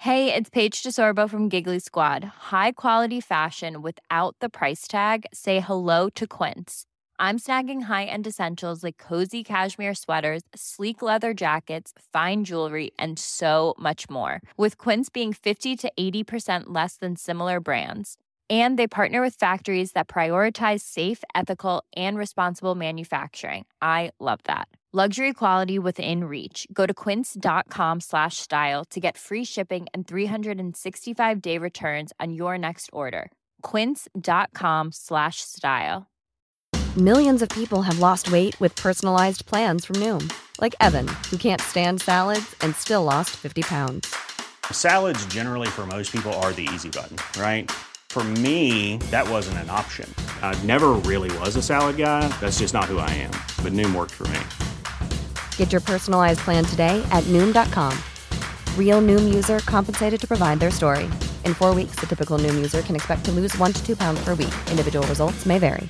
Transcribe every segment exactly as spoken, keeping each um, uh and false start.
Hey, it's Paige DeSorbo from Giggly Squad. High quality fashion without the price tag. Say hello to Quince. I'm snagging high-end essentials like cozy cashmere sweaters, sleek leather jackets, fine jewelry, and so much more. With Quince being fifty to eighty percent less than similar brands. And they partner with factories that prioritize safe, ethical, and responsible manufacturing. I love that. Luxury quality within reach. Go to quince.com slash style to get free shipping and three sixty-five day returns on your next order. Quince.com slash style. Millions of people have lost weight with personalized plans from Noom. Like Evan, who can't stand salads and still lost fifty pounds. Salads generally for most people are the easy button, right? For me, that wasn't an option. I never really was a salad guy. That's just not who I am. But Noom worked for me. Get your personalized plan today at Noom dot com. Real Noom user compensated to provide their story. In four weeks, the typical Noom user can expect to lose one to two pounds per week. Individual results may vary.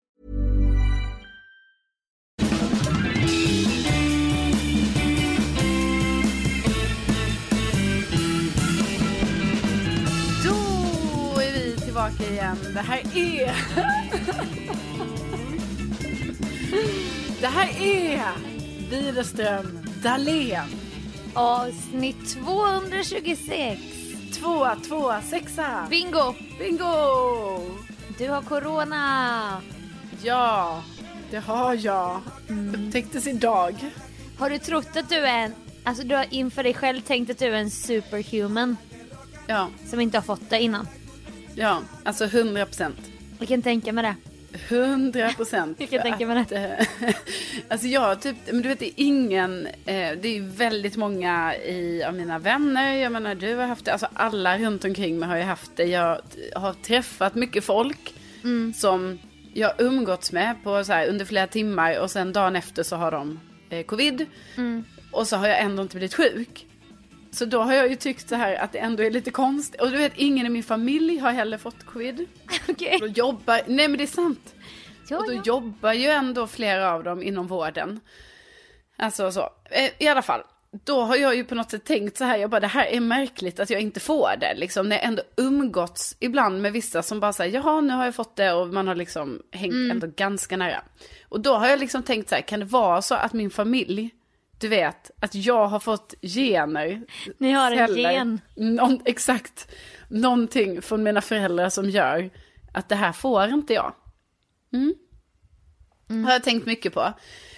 Då är vi tillbaka igen. Det här är... Det här är... Widerström Dahlén. Avsnitt tvåhundratjugosex. Tvåa, tvåa, sexa. Bingo. Bingo. Du har corona. Ja, det har jag. Mm. Upptäcktes idag. Har du trott att du är en... Alltså du har inför dig själv tänkt att du är en superhuman. Ja. Som inte har fått det innan. Ja, alltså hundra procent. Jag kan tänka mig det. Hundra procent. Jag kan tänka mig det. Alltså jag typ, men du vet det är ingen, eh, det är väldigt många i, av mina vänner, jag menar du har haft det, alltså alla runt omkring mig har ju haft det. Jag har träffat mycket folk mm. som jag umgåtts med på så här, under flera timmar och sen dagen efter så har de eh, covid mm. och så har jag ändå inte blivit sjuk. Så då har jag ju tyckt så här att det ändå är lite konstigt. Och du vet, ingen i min familj har heller fått covid. Okej. Okay. jobbar, nej men det är sant. Ja, och då ja. jobbar ju ändå flera av dem inom vården. Alltså så. I alla fall, då har jag ju på något sätt tänkt så här. Jag bara, det här är märkligt att jag inte får det. Liksom, när jag ändå umgåtts ibland med vissa som bara säger, jaha nu har jag fått det. Och man har liksom hängt mm. ändå ganska nära. Och då har jag liksom tänkt så här, kan det vara så att min familj... Du vet, att jag har fått gener. Ni har en celler, gen. Någon, exakt. Någonting från mina föräldrar som gör att det här får inte jag. Mm. Mm. Har jag tänkt mycket på.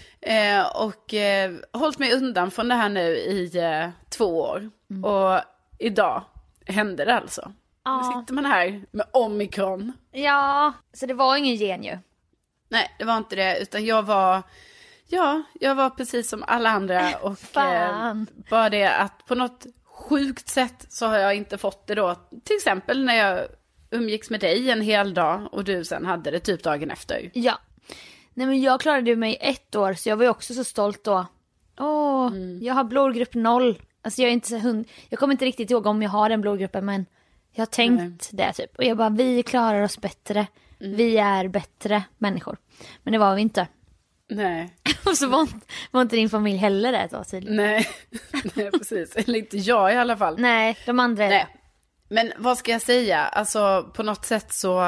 Eh, och eh, hållit mig undan från det här nu i eh, två år. Mm. Och idag hände det alltså. Ja. Nu sitter man här med omikron. Ja, så det var ingen gen ju. Nej, det var inte det. Utan jag var... Ja, jag var precis som alla andra och eh, bara det att på något sjukt sätt så har jag inte fått det då. Till exempel när jag umgicks med dig en hel dag och du sen hade det typ dagen efter. Ja, nej men jag klarade mig ett år så jag var ju också så stolt då. Åh, mm. jag har blodgrupp noll. Alltså jag är inte så hund... Jag kommer inte riktigt ihåg om jag har den blodgruppen men jag har tänkt nej. det typ. Och jag bara, vi klarar oss bättre. Mm. Vi är bättre människor. Men det var vi inte. Nej. Och så var inte, var inte din familj heller det då tydligen. Nej. Nej, precis. Eller inte jag i alla fall. Nej, de andra är Nej. Men vad ska jag säga? Alltså på något sätt så...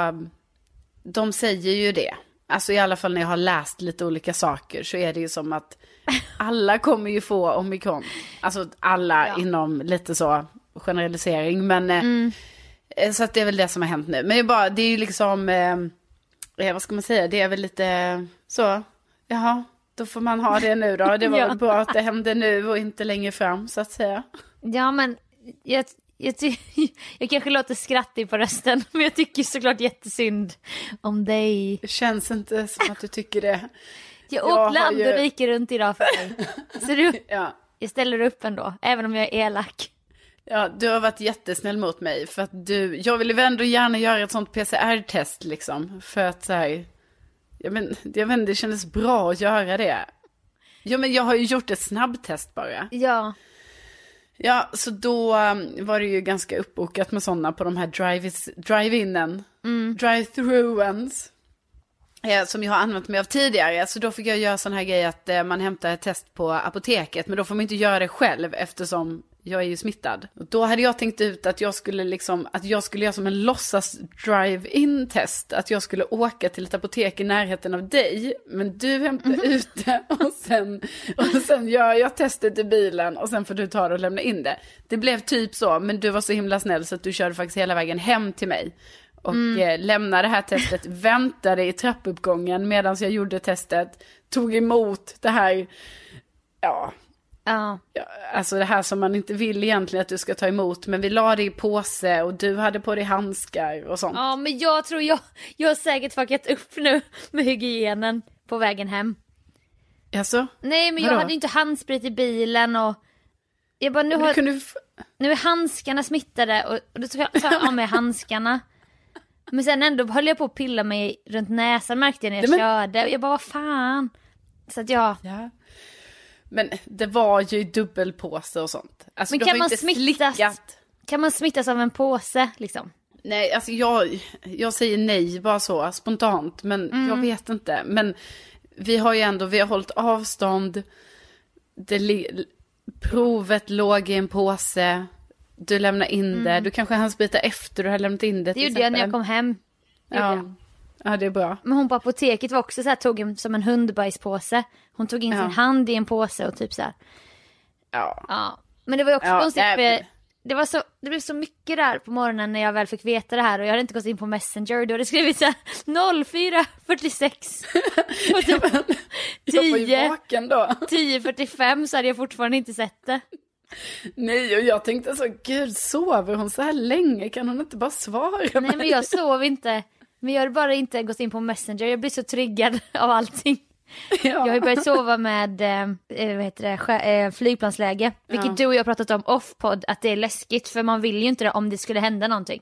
De säger ju det. Alltså i alla fall när jag har läst lite olika saker så är det ju som att alla kommer ju få omikron. Alltså alla ja. inom lite så generalisering. Men mm. så att det är väl det som har hänt nu. Men det är, bara, det är ju liksom... Eh, vad ska man säga? Det är väl lite så... Jaha, då får man ha det nu då. Det var ja. bra att det hände nu och inte längre fram, så att säga. Ja, men jag, jag, ty- jag kanske låter skrattig på rösten, men jag tycker såklart jättesynd om dig. Det känns inte som att du tycker det. Jag åker land ju... och riker runt idag för dig. Så du, ja. jag ställer upp ändå, även om jag är elak. Ja, du har varit jättesnäll mot mig. För att du, jag ville väl ändå gärna göra ett sånt P C R-test liksom. För att så här... Ja, men, jag vet inte, det kändes bra att göra det. Ja, men jag har ju gjort ett snabbtest bara. Ja. Ja, så då um, var det ju ganska uppbokat med sådana på de här drive-inen. Mm. Drive-through-ens. Eh, som jag har använt mig av tidigare. Så då fick jag göra sån här grej att eh, man hämtar ett test på apoteket. Men då får man inte göra det själv eftersom jag är ju smittad. Och då hade jag tänkt ut att jag skulle liksom, att jag skulle göra som en låtsas drive-in test. Att jag skulle åka till ett apotek i närheten av dig. Men du hämtar mm. ut det och sen, och sen gör jag testet i bilen och sen får du ta det och lämna in det. Det blev typ så, men du var så himla snäll så att du körde faktiskt hela vägen hem till mig. Och mm. eh, lämnade det här testet, väntade i trappuppgången medan jag gjorde testet. Tog emot det här, ja... Ja. Ja, alltså det här som man inte vill egentligen att du ska ta emot. Men vi la det i påse och du hade på dig handskar och sånt. Ja, men jag tror jag, jag har säkert fuckat upp nu med hygienen på vägen hem. Alltså? Nej, men Vadå? jag hade inte handsprit i bilen och jag bara, nu, har, kunde... f- nu är handskarna smittade och, och då tar jag, tar jag av mig handskarna. Men sen ändå höll jag på att pilla mig runt näsan, märkte jag när jag men... körde. Och jag bara, vad fan? Så att jag... Ja. Men det var ju dubbelpåse och sånt. Alltså, men kan man smittas? Slickat. Kan man smittas av en påse liksom? Nej, alltså jag, jag säger nej bara så spontant. Men mm. jag vet inte. Men vi har ju ändå, vi har hållit avstånd. Det li- provet låg i en påse. Du lämnar in mm. det. Du kanske hann sprita efter du har lämnat in det. Det gjorde jag när jag kom hem. Ja. Ja, det är bra. Men hon på apoteket var också så här, tog en, som en hundbajspåse. Hon tog in ja. sin hand i en påse och typ så här. Ja. Ja. Men det var ju också ja, konstigt. Äh, för det, var så, det blev så mycket där på morgonen när jag väl fick veta det här. Och jag hade inte gått in på Messenger. Då hade det skrivit så här noll fyra fyrtiosex. Och typ jag var ju vaken då. tio fyrtiofem så hade jag fortfarande inte sett det. Nej, och jag tänkte så, gud, sover hon så här länge? Kan hon inte bara svara? Nej, mig? men jag sov inte. Men jag har bara inte gått in på Messenger. Jag blir så triggad av allting. Ja. Jag har ju börjat sova med eh, vad heter det, eh, flygplansläge. Vilket ja. du och jag har pratat om off-podd. Att det är läskigt. För man vill ju inte det om det skulle hända någonting.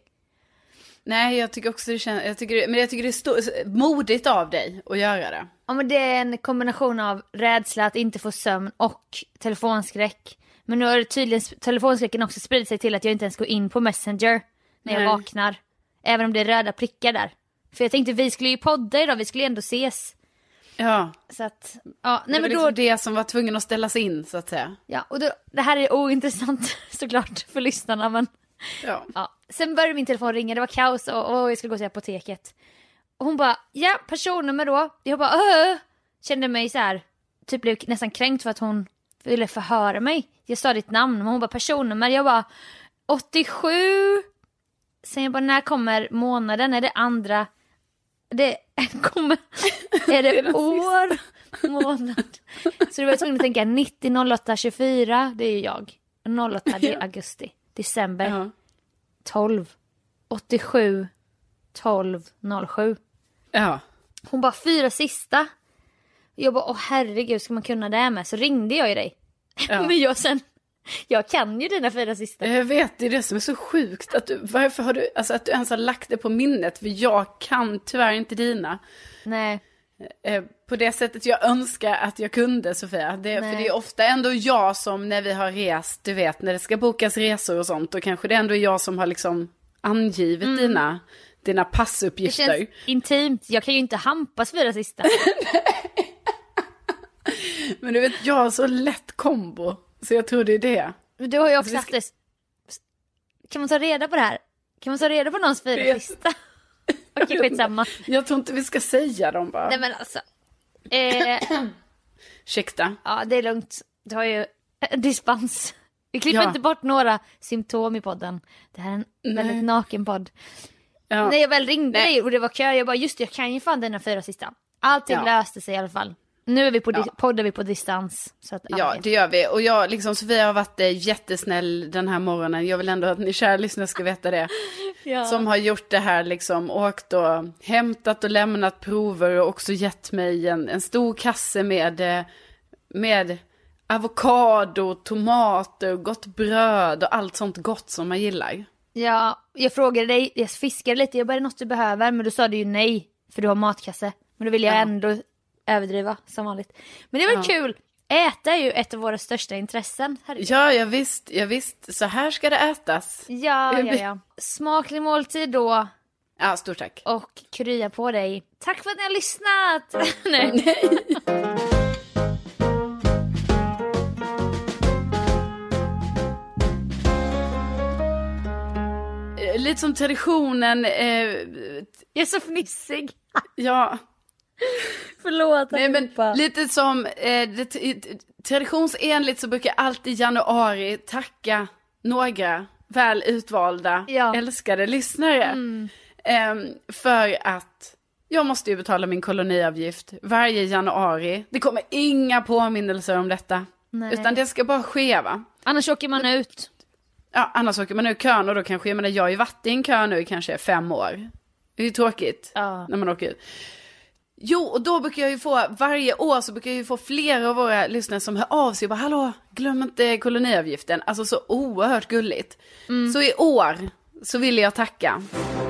Nej, jag tycker också det känns... Jag tycker det, men jag tycker det är stå, modigt av dig att göra det. Ja, men det är en kombination av rädsla att inte få sömn och telefonskräck. Men nu har det tydligen telefonskräcken också spridit sig till att jag inte ens går in på Messenger när jag Nej. vaknar. Även om det är röda prickar där. För jag tänkte vi skulle ju podda idag, vi skulle ändå ses. Ja. Så att, ja, nej, det var men liksom då, det som var tvungen att ställas in, så att säga. Ja, och då, det här är ointressant såklart för lyssnarna, men ja. ja. Sen började min telefon ringa, det var kaos och, och jag skulle gå till apoteket. Och hon bara, ja, personnummer då. Jag bara, öh. Kände mig så här, typ blev nästan kränkt för att hon ville förhöra mig. Jag sa ditt namn, men hon bara, personnummer. Jag bara, åttiosju. Sen jag bara, när kommer månaden? Är det andra? Det kommer, är det, det är år? Månad? Så det var tvungen att tänka nittio noll åtta tjugofyra, det är ju jag. noll åtta, det är augusti. December. Uh-huh. tolv. åttiosju. tolv noll sju. Ja. Hon bara, fyra sista. Jag bara, åh herregud, ska man kunna det med? Så ringde jag ju dig. Ja. Men jag sen... Jag kan ju dina fyra sista. Jag vet, det är det som är så sjukt. Att du, varför har du, alltså att du ens har lagt det på minnet? För jag kan tyvärr inte dina. Nej. Eh, på det sättet jag önskar att jag kunde, Sofia. Det, för det är ofta ändå jag som, när vi har rest, du vet, när det ska bokas resor och sånt. Och kanske det är ändå jag som har liksom angivit mm. dina, dina passuppgifter. Det känns intimt. Jag kan ju inte hampas fyra sista. Men du vet, jag har så lätt kombo. Så jag tror det är det. Du har ju också haft det. Kan man ta reda på det här? Kan man ta reda på någons fyra sista? Okej, okay, skitsamma. Jag tror inte vi ska säga dem bara. Nej, men alltså. Eh, Ursäkta. Ja, det är lugnt. Du har ju dispens. Vi klipper ja. inte bort några symptom i podden. Det här är en Nej. väldigt naken podd. Ja. När jag väl ringde Nej. dig och det var kö, jag bara, just det, jag kan ju fan dina fyra sista. Allting ja. löste sig i alla fall. Nu är vi på ja. poddar vi på distans. Så att, ja, det gör vi. Och jag, liksom, Sofia har varit jättesnäll den här morgonen. Jag vill ändå att ni kära lyssnare ska veta det. Ja. Som har gjort det här, liksom, åkt och hämtat och lämnat prover och också gett mig en, en stor kasse med, med avokado, tomater, gott bröd och allt sånt gott som man gillar. Ja, jag frågade dig, jag fiskade lite, jag bara, är det något du behöver? Men du sa du ju nej, för du har matkasse. Men då vill jag ja. ändå överdriva som vanligt. Men det var ja. kul. Äta är ju ett av våra största intressen. Herregud. Ja, jag visst, jag visst. Så här ska det ätas. Ja, ja, ja. Smaklig måltid då. Ja, stort tack. Och krya på dig. Tack för att ni har lyssnat. Nej. Nej. eh, lite som traditionen. Eh, Jag är så fnissig. ja. Förlåt. Nej, men lite som eh, det, traditionsenligt så brukar jag alltid i januari tacka några väl utvalda, ja. älskade lyssnare. Mm. Eh, för att jag måste ju betala min koloniavgift varje januari. Det kommer inga påminnelser om detta. Nej. Utan det ska bara ske, va? Annars åker man ut. Ja, annars åker man ut kön och då kanske, jag menar, jag har ju varit i en kö nu kanske fem år. Det är ju tråkigt ja. när man åker ut. Jo, och då brukar jag ju få, varje år så brukar jag ju få flera av våra lyssnare som hör av sig och bara, hallå, glöm inte koloniavgiften. Alltså så oerhört gulligt. Mm. Så i år så vill jag tacka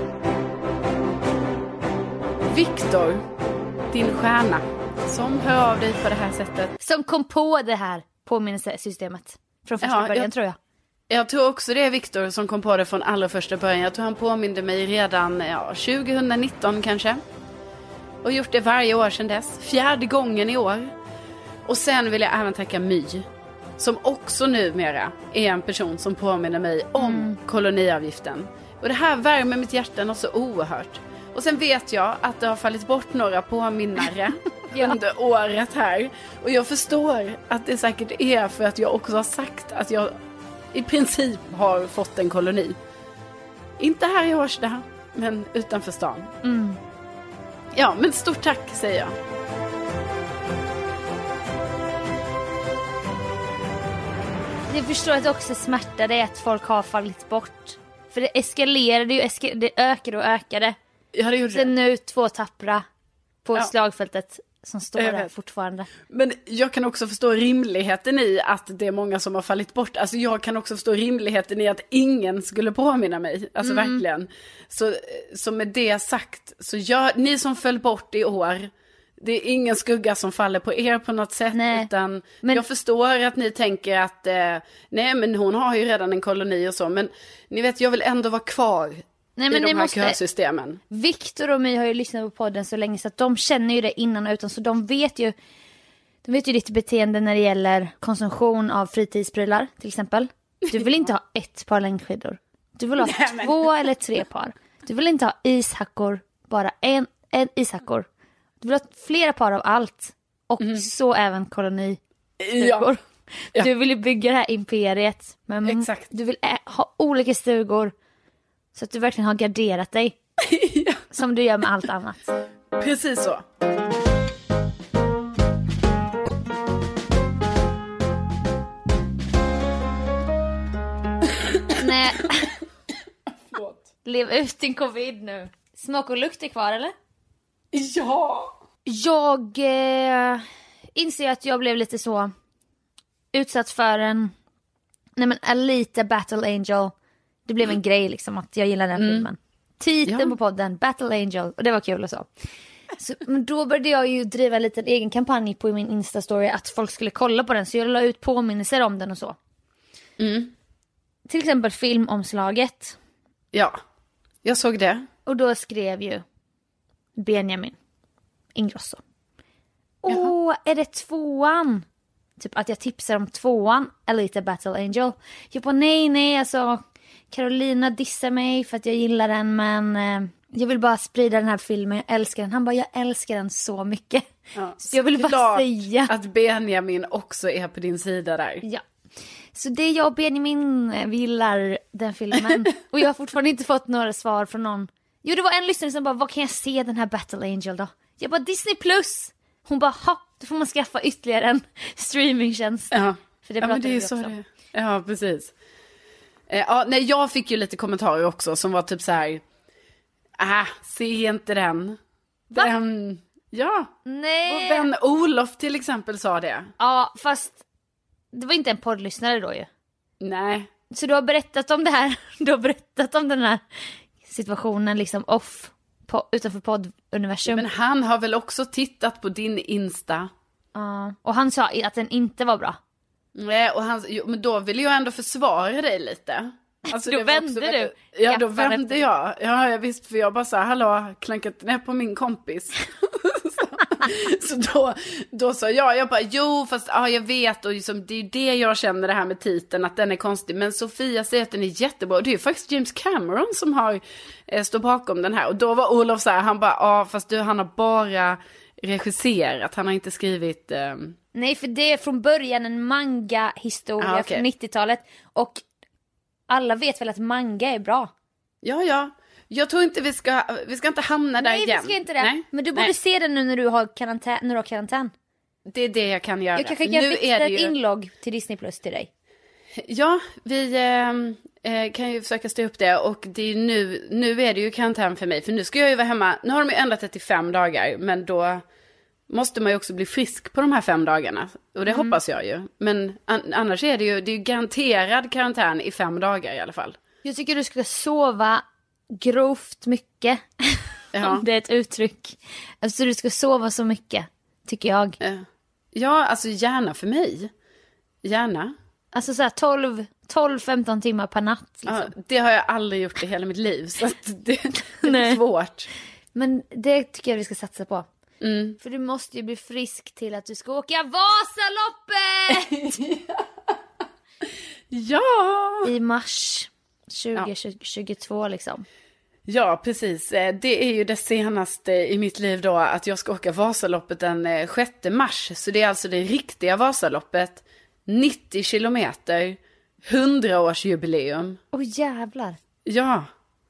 Viktor, din stjärna, som hör av dig på det här sättet. Som kom på det här påminnelsesystemet från första ja, början, jag, tror jag. Jag tror också det är Viktor som kom på det från allra första början. Jag tror han påminde mig redan ja, tjugonitton kanske. Och gjort det varje år sedan dess. Fjärde gången i år. Och sen vill jag även tacka My, som också numera är en person som påminner mig om mm. koloniavgiften. Och det här värmer mitt hjärta något så oerhört. Och sen vet jag att det har fallit bort några påminnare ja. under året här. Och jag förstår att det säkert är för att jag också har sagt att jag i princip har fått en koloni. Inte här i Årsta, men utanför stan. Mm. Ja, men stort tack säger jag. Jag förstår att det också smärtar det att folk har fallit bort. För det eskalerade ju, eska- det ökade och ökade. Ja, det gjorde Sen det. nu två tappra på ja. slagfältet som står där vet. fortfarande. Men jag kan också förstå rimligheten i att det är många som har fallit bort. Alltså jag kan också förstå rimligheten i att ingen skulle påminna mig. Alltså mm. verkligen. Så, så med det sagt, så gör, ni som föll bort i år, det är ingen skugga som faller på er på något sätt. Nej. Utan men... jag förstår att ni tänker att eh, nej men hon har ju redan en koloni och så. Men ni vet, jag vill ändå vara kvar. Nej, men i de här måste... kösystemen. Viktor och My har ju lyssnat på podden så länge så att de känner ju det innan och utan. Så de vet ju de vet ju ditt beteende när det gäller konsumtion av fritidsprylar till exempel. Du vill inte ha ett par längdskidor. Du vill ha Nej, men... två eller tre par. Du vill inte ha ishackor, bara en, en ishackor. Du vill ha flera par av allt. Och mm. så även koloni. Ja. Ja. Du vill ju bygga det här imperiet. Men Exakt. Du vill ä- ha olika stugor. Så att du verkligen har garderat dig. ja. Som du gör med allt annat. Precis så. Nej. Lev ut din covid nu. Smak och lukt är kvar, eller? Ja. Jag eh, inser att jag blev lite så utsatt för en nej men Alita Battle Angel. Det blev en grej liksom att jag gillar den mm. filmen. Titeln ja. på podden, Battle Angel. Och det var kul och så. så. Men då började jag ju driva en liten egen kampanj på min Insta-story. Att folk skulle kolla på den. Så jag la ut påminnelser om den och så. Mm. Till exempel filmomslaget. Ja, jag såg det. Och då skrev ju Benjamin Ingrosso. Åh, är det tvåan? Typ att jag tipsar om tvåan, Alita Battle Angel. Jag bara nej, nej, alltså Carolina dissar mig för att jag gillar den, men eh, jag vill bara sprida den här filmen, jag älskar den. Han bara, jag älskar den så mycket. Ja, så jag vill bara säga att Benjamin också är på din sida där. Ja. Så det är jag och Benjamin gillar den filmen. Och jag har fortfarande inte fått några svar från någon. Jo, det var en lyssnare som bara, vad kan jag se den här Battle Angel då? Jag bara, Disney Plus. Hon bara, ha, då får man skaffa ytterligare en streamingtjänst. Ja, för det ja men det är ju så det. Ja, precis. Eh, ja, nej, jag fick ju lite kommentarer också som var typ så här, ah, se inte den. Va? Den, ja. Nej. Och vän Olof till exempel sa det. Ja, fast det var inte en poddlyssnare då ju. Nej. Så du har berättat om det här, du har berättat om den här situationen liksom off på, utanför podduniversum. Men han har väl också tittat på din Insta. Ja, uh, och han sa att den inte var bra. Nej, och han, jo, men då vill jag ändå försvara dig lite. Alltså, då vände du. Väldigt, ja, då vände jag. Ja, jag visst, för jag bara sa, hallå, klankat ner på min kompis. Så då, då sa jag, jag bara, jo fast ja, jag vet och liksom, det är ju det jag känner det här med titeln, att den är konstig. Men Sofia säger att den är jättebra. Det är ju faktiskt James Cameron som har eh, står bakom den här. Och då var Olof så här, han bara, ja fast du, han har bara regisserat, han har inte skrivit... Eh... Nej, för det är från början en manga-historia ah, okay. från nittiotalet. Och alla vet väl att manga är bra. Ja, ja. Jag tror inte vi ska, vi ska inte hamna där Nej, igen. Nej, vi ska inte det. Nej. Men du borde Nej. se den nu när du har karantän. När du har karantän. Det är det jag kan göra. Jag kan skicka nu ett, ett ju... inlogg till Disney Plus till dig. Ja, vi eh, kan ju försöka stå upp det. Och det är nu, nu är det ju karantän för mig. För nu ska jag ju vara hemma. Nu har de ju ändrat det till fem dagar. Men då måste man ju också bli frisk på de här fem dagarna. Och det mm. hoppas jag ju. Men an- annars är det ju, det är ju garanterad karantän i fem dagar i alla fall. Jag tycker du ska sova grovt mycket. Ja. Om det är ett uttryck. Alltså du ska sova så mycket, tycker jag. Ja, alltså gärna för mig. Gärna. Alltså så här tolv till femton timmar per natt. Liksom. Ja, det har jag aldrig gjort i hela mitt liv. Så att det, det är svårt. Men det tycker jag vi ska satsa på. Mm. För du måste ju bli frisk till att du ska åka Vasaloppet! Ja! I mars tjugo tjugotvå ja. Liksom. Ja, precis. Det är ju det senaste i mitt liv då att jag ska åka Vasaloppet den sjätte mars. Så det är alltså det riktiga Vasaloppet. nittio kilometer. hundraårsjubileum. Åh oh, jävlar. Ja.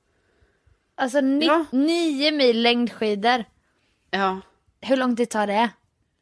Alltså ni- ja. nio mil längdskidor. Ja. Hur lång tid tar det?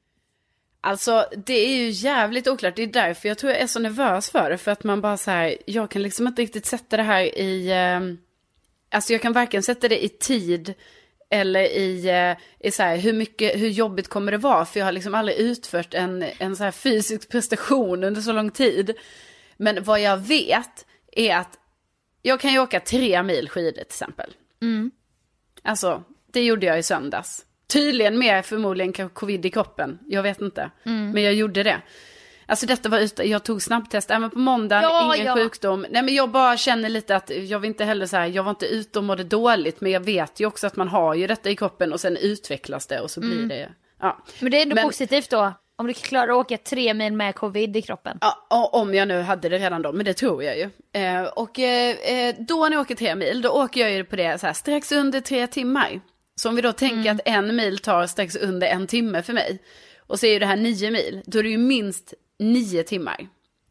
Alltså det är ju jävligt oklart. Det är därför jag tror jag är så nervös för det. För att man bara så här, jag kan liksom inte riktigt sätta det här i... Eh, alltså jag kan varken sätta det i tid eller i, eh, i så här, hur mycket, hur jobbigt kommer det vara. För jag har liksom aldrig utfört en, en så här fysisk prestation under så lång tid. Men vad jag vet är att jag kan ju åka tre mil skidor till exempel. Mm. Alltså, det gjorde jag i söndags. Tydligen mer förmodligen covid i kroppen. Jag vet inte. Mm. Men jag gjorde det. Alltså detta var ute. Jag tog snabbtest även på måndagen. Ja, ingen ja. sjukdom. Nej men jag bara känner lite att jag vill inte heller så här. Jag var inte ute och mådde dåligt. Men jag vet ju också att man har ju detta i kroppen. Och sen utvecklas det och så blir mm. det. Ja. Men det är ändå men, positivt då. Om du klarar att åka tre mil med covid i kroppen. Ja, om jag nu hade det redan då. Men det tror jag ju. Eh, och eh, då när jag åker tre mil. Då åker jag ju på det så här strax under tre timmar. Så om vi då tänker mm. att en mil tar strax under en timme för mig. Och så är ju det här nio mil. Då är det ju minst nio timmar.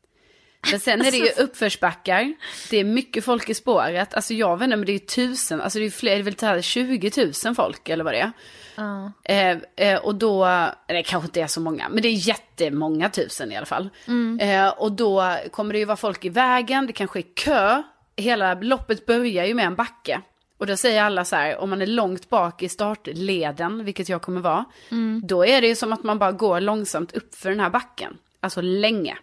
Men sen är det ju uppförsbackar. Det är mycket folk i spåret. Alltså jag vet inte, men det är ju tusen. Alltså det är ju fler, det vill ta tjugo tusen folk eller vad det är. Uh. Eh, eh, och då, det kanske inte är så många. Men det är jättemånga tusen i alla fall. Mm. Eh, och då kommer det ju vara folk i vägen. Det kanske är kö. Hela loppet börjar ju med en backe. Och då säger alla så här, om man är långt bak i startleden, vilket jag kommer vara, mm. då är det ju som att man bara går långsamt upp för den här backen. Alltså länge.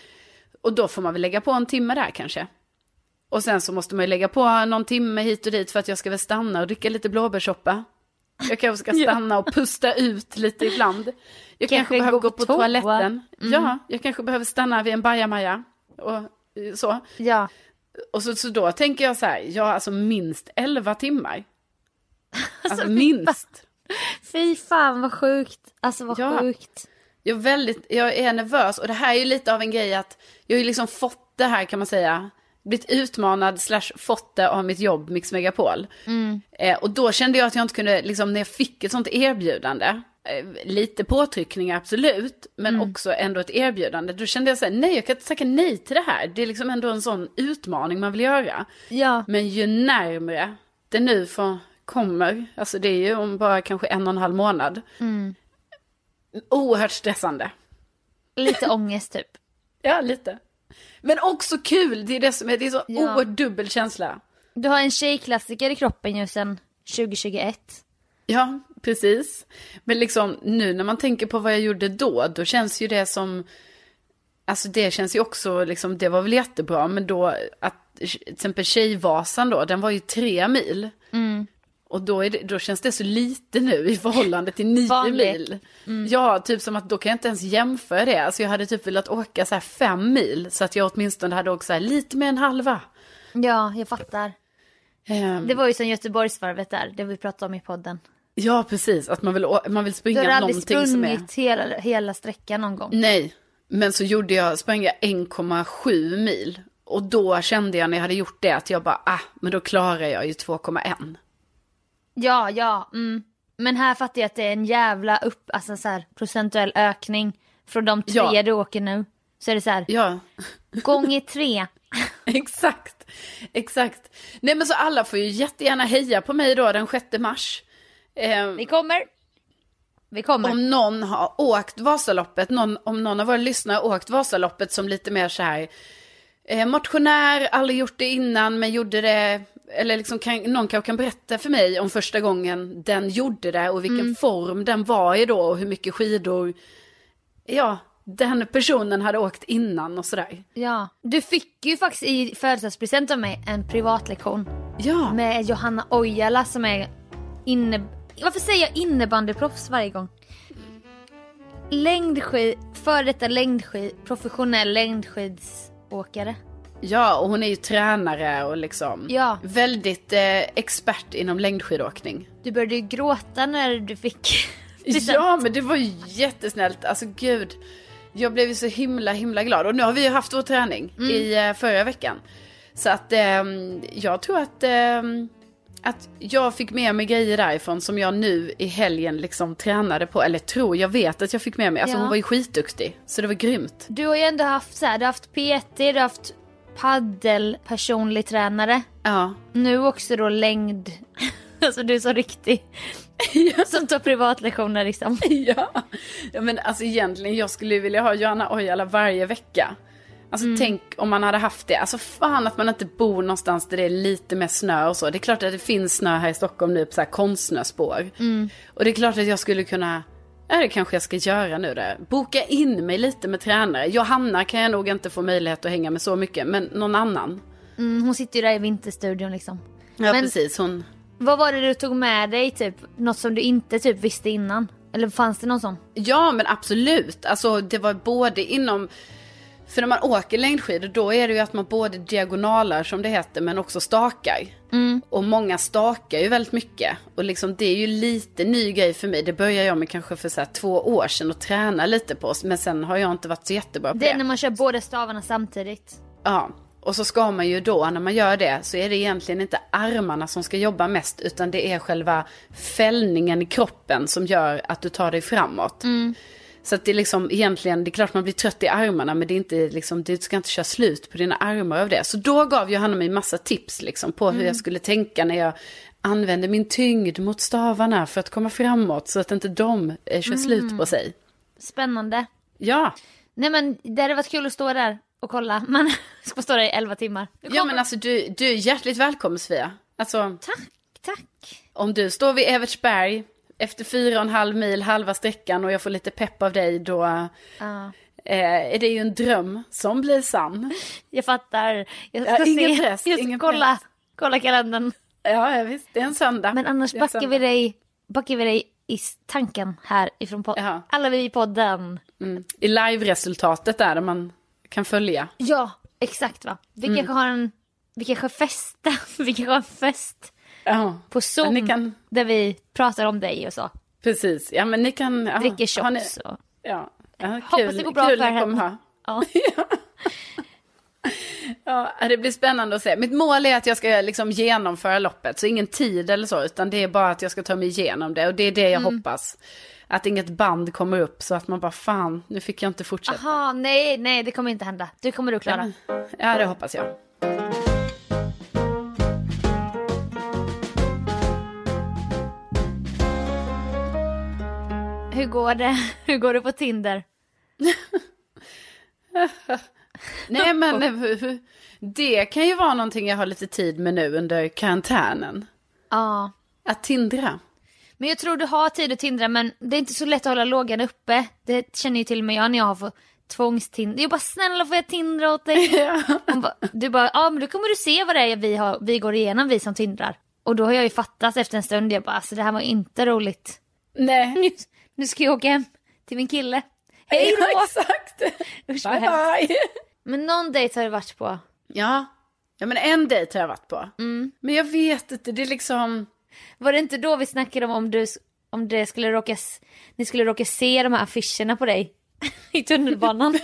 Och då får man väl lägga på en timme där kanske. Och sen så måste man ju lägga på någon timme hit och dit för att jag ska väl stanna och dricka lite blåbärssoppa. Jag kanske ska stanna och pusta ut lite ibland. Jag kanske, kanske behöver gå på, på toaletten. Mm. Ja, jag kanske behöver stanna vid en bajamaja och så. Ja. Och så, så då tänker jag så här, ja alltså minst elva timmar. Alltså, alltså minst. Fy fan vad sjukt. Alltså vad ja. sjukt. Jag är väldigt, jag är nervös. Och det här är ju lite av en grej att jag har ju liksom fått det här kan man säga. Blivit utmanad slash fått det av mitt jobb Mix Megapol. Mm. Eh, och då kände jag att jag inte kunde, liksom när jag fick ett sånt erbjudande. Eh, lite påtryckningar absolut. Men mm. också ändå ett erbjudande. Då kände jag så här, nej jag kan inte tacka nej till det här. Det är liksom ändå en sån utmaning man vill göra. Ja. Men ju närmare det nu får, kommer. Alltså det är ju om bara kanske en och en halv månad. Mm. Oerhört stressande. Lite ångest typ. Ja, lite. Men också kul, det är det som är, det är så ja. oerhört dubbel känsla. Du har en tjejklassiker i kroppen ju sedan tjugo tjugoett. Ja, precis. Men liksom nu när man tänker på vad jag gjorde då, då känns ju det som, alltså det känns ju också liksom, det var väl jättebra, men då att till exempel Tjejvasan då, den var ju tre mil. Mm. Och då, är det, då känns det så lite nu i förhållande till nio Vanligt. mil. Mm. Ja, typ som att då kan jag inte ens jämföra det. Alltså jag hade typ velat åka så här fem mil. Så att jag åtminstone hade åkt så här lite mer än halva. Ja, jag fattar. Um, det var ju som Göteborgsvarvet där, det vi pratade om i podden. Ja, precis. Att man vill, man vill springa någonting som är... Du har som aldrig sprungit hela, hela sträckan någon gång? Nej, men så gjorde jag, sprang jag en komma sju mil. Och då kände jag när jag hade gjort det att jag bara, ah, men då klarar jag ju två komma ett. Ja, ja. Mm. Men här fattar jag att det är en jävla upp, alltså så här, procentuell ökning från de tre ja. du åker nu. Så är det så här, ja. gånger tre. Exakt, exakt. Nej men så alla får ju jättegärna heja på mig då den sjätte mars. Eh, Vi kommer. Vi kommer. Om någon har åkt Vasaloppet, någon, om någon av våra lyssnare har åkt Vasaloppet som lite mer så här eh, motionär, aldrig gjort det innan men gjorde det, eller liksom kan, någon kanske kan berätta för mig om första gången den gjorde det och vilken mm. form den var i då och hur mycket skidor, ja, den personen hade åkt innan och sådär. Ja, du fick ju faktiskt i födelsedagspresent av mig en privatlektion. Ja. Med Johanna Ojala som är inne... Varför säger jag innebandyproffs varje gång? Längdskid, för detta längdskid, professionell längdskidsåkare. Ja, och hon är ju tränare och liksom ja. väldigt eh, expert inom längdskidåkning. Du började ju gråta när du fick ja, men det var ju jättesnällt. Alltså gud, jag blev ju så himla himla glad. Och nu har vi ju haft vår träning mm. i eh, förra veckan. Så att eh, jag tror att, eh, att jag fick med mig grejer därifrån som jag nu i helgen liksom tränade på. Eller tror, jag vet att jag fick med mig. Alltså ja. hon var ju skitduktig, så det var grymt. Du har ju ändå haft så här, du har haft P T, du har haft paddel, personlig tränare. Ja. Nu också då längd. Alltså du är så riktig. Ja. Som tar privatlektioner liksom. Ja. Ja, men alltså egentligen jag skulle vilja ha Johanna Ojala varje vecka. Alltså mm. tänk om man hade haft det. Alltså fan att man inte bor någonstans där det är lite mer snö och så. Det är klart att det finns snö här i Stockholm nu på så här konstsnöspår. Mm. Och det är klart att jag skulle kunna, ja det kanske jag ska göra nu där. Boka in mig lite med tränare. Johanna kan jag nog inte få möjlighet att hänga med så mycket, men någon annan. Mm, hon sitter ju där i vinterstudion liksom. Ja, men precis, hon... Vad var det du tog med dig typ? Något som du inte typ visste innan? Eller fanns det någon sån? Ja, men absolut. Alltså det var både inom... För när man åker längdskidor då är det ju att man både diagonalar som det heter men också stakar. Mm. Och många stakar ju väldigt mycket. Och liksom det är ju lite ny grej för mig. Det började jag med kanske för så här två år sedan och träna lite på. Men sen har jag inte varit så jättebra på det. Det är när man kör båda stavarna samtidigt. Ja, och så ska man ju då när man gör det så är det egentligen inte armarna som ska jobba mest. Utan det är själva fällningen i kroppen som gör att du tar dig framåt. Mm. Så att det är liksom egentligen, det är klart man blir trött i armarna men det är inte liksom, du ska inte köra slut på dina armar av det. Så då gav Johanna mig massa tips liksom på hur mm. jag skulle tänka när jag använde min tyngd mot stavarna för att komma framåt så att inte de eh, kör mm. slut på sig. Spännande. Ja. Nej men det hade varit kul att stå där och kolla. Man ska stå där i elva timmar. Ja men alltså du, du är hjärtligt välkommen Sofia. Alltså, tack, tack. Om du står vid Evertsberg efter fyra och en halv mil, halva sträckan och jag får lite pepp av dig då uh. eh, är det ju en dröm som blir sann. Jag fattar. Jag ska ja, se. Ingen press, jag ska ingen kolla, press. kolla kalendern. Ja, visst, det är en söndag. Men annars backar vi dig, backar vi dig i tanken här ifrån podden. Jaha. Alla vi i podden. Mm. I live-resultatet där, där man kan följa. Ja, exakt va. Vi kanske mm. har en, vi kanske festa, vi kanske har en fest. Ja. På Zoom, ja, kan... där vi pratar om dig och så. Precis, ja men ni kan... Ja, dricker shots ni... och... Ja, ja kul, hoppas det går bra kul för henne. Ha. Ja. Ja, det blir spännande att se. Mitt mål är att jag ska liksom genomföra loppet. Så ingen tid eller så, utan det är bara att jag ska ta mig igenom det. Och det är det jag mm. hoppas. Att inget band kommer upp så att man bara, fan, nu fick jag inte fortsätta. Aha, nej, nej, det kommer inte hända. Det kommer du klara. Ja, ja det hoppas jag. Hur går det? Hur går det på Tinder? Nej men det kan ju vara någonting jag har lite tid med nu under karantänen. Ja. Att tindra. Men jag tror du har tid att tindra men det är inte så lätt att hålla lågan uppe. Det känner ju till mig jag när jag har fått tvångstindra. Jag bara snälla får jag tindra åt dig? Ja. Bara, du bara ja men då kommer du se vad det är vi, har, vi går igenom vi som tindrar. Och då har jag ju fattat efter en stund jag bara alltså det här var inte roligt. Nej. Nu, nu ska jag åka hem till min kille. Hej då! Ja, exakt. Usch, bye bye. Men någon dejt har du varit på. Ja. Ja men en dejt har jag varit på. Mm. Men jag vet inte, det är liksom... Var det inte då vi snackade om om du om det skulle råka, ni skulle råka se de här affischerna på dig i tunnelbanan.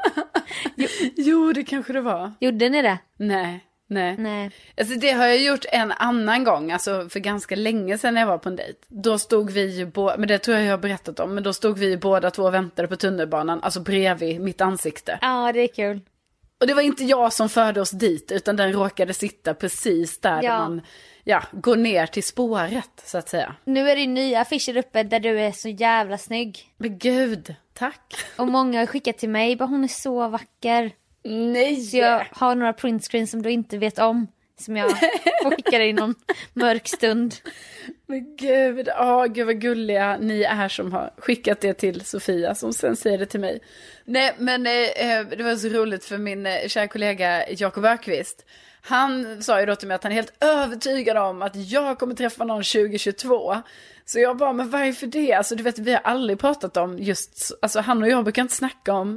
jo. jo, det kanske det var. Gjorde ni det? Nej, nej. nej. Alltså det har jag gjort en annan gång, alltså för ganska länge sedan när jag var på en dejt. Då stod vi ju, bo- men det tror jag jag har berättat om, men då stod vi båda två och väntade på tunnelbanan, alltså bredvid mitt ansikte. Ja, det är kul. Och det var inte jag som förde oss dit, utan den råkade sitta precis där, ja. där man ja, går ner till spåret, så att säga. Nu är det nya affischer uppe där du är så jävla snygg. Men gud, tack. Och många har skickat till mig, bara hon är så vacker. Nej! Så jag har några printscreens som du inte vet om, som jag får skicka dig i någon mörk stund. Men gud, åh, gud vad gulliga ni är som har skickat det till Sofia, som sen säger det till mig. Nej, men eh, det var så roligt för min eh, kära kollega Jakob Ökvist. Han sa ju då till mig att han är helt övertygad om att jag kommer träffa någon tjugo tjugotvå. Så jag bara, men varför det? Alltså du vet, vi har aldrig pratat om just, alltså han och jag brukar inte snacka om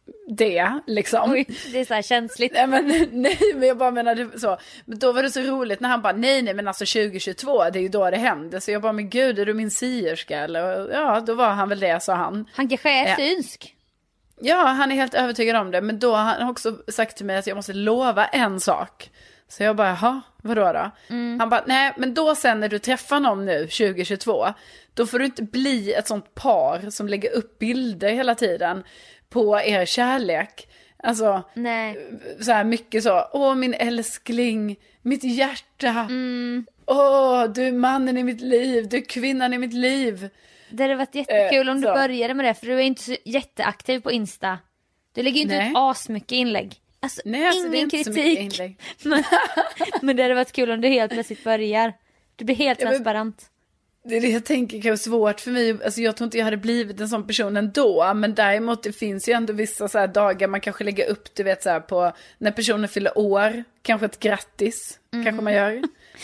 det, liksom. Oj, det är så här känsligt. Nej, men, nej, men jag bara menade så. Men då var det så roligt när han bara, nej, nej, men alltså tjugo tjugotvå, det är ju då det händer. Så jag bara, men gud, är du min sierska? Eller, ja, då var han väl det, sa han. Han kanske är ja. synsk. Ja, han är helt övertygad om det. Men då har han också sagt till mig att jag måste lova en sak. Så jag bara, jaha, vadå då? Mm. Han bara, nej, men då sen när du träffar någon nu, tjugo tjugotvå, då får du inte bli ett sånt par som lägger upp bilder hela tiden på er kärlek. Alltså, nej. Så här mycket så, åh min älskling, mitt hjärta, mm. åh du är mannen i mitt liv, du är kvinnan i mitt liv. Det hade varit jättekul eh, om du så. började med det, för du är inte så jätteaktiv på Insta. Du lägger ju inte nej. ut asmycket inlägg. Alltså, nej, alltså ingen det är inte kritik. så mycket men, men det hade varit kul om du helt plötsligt börjar. Du blir helt ja, transparent. Det är det jag tänker kan vara svårt för mig. Alltså jag tror inte jag hade blivit en sån person ändå. Men däremot det finns ju ändå vissa så här dagar man kanske lägger upp, du vet så här på när personen fyller år. Kanske ett grattis, mm. kanske man gör.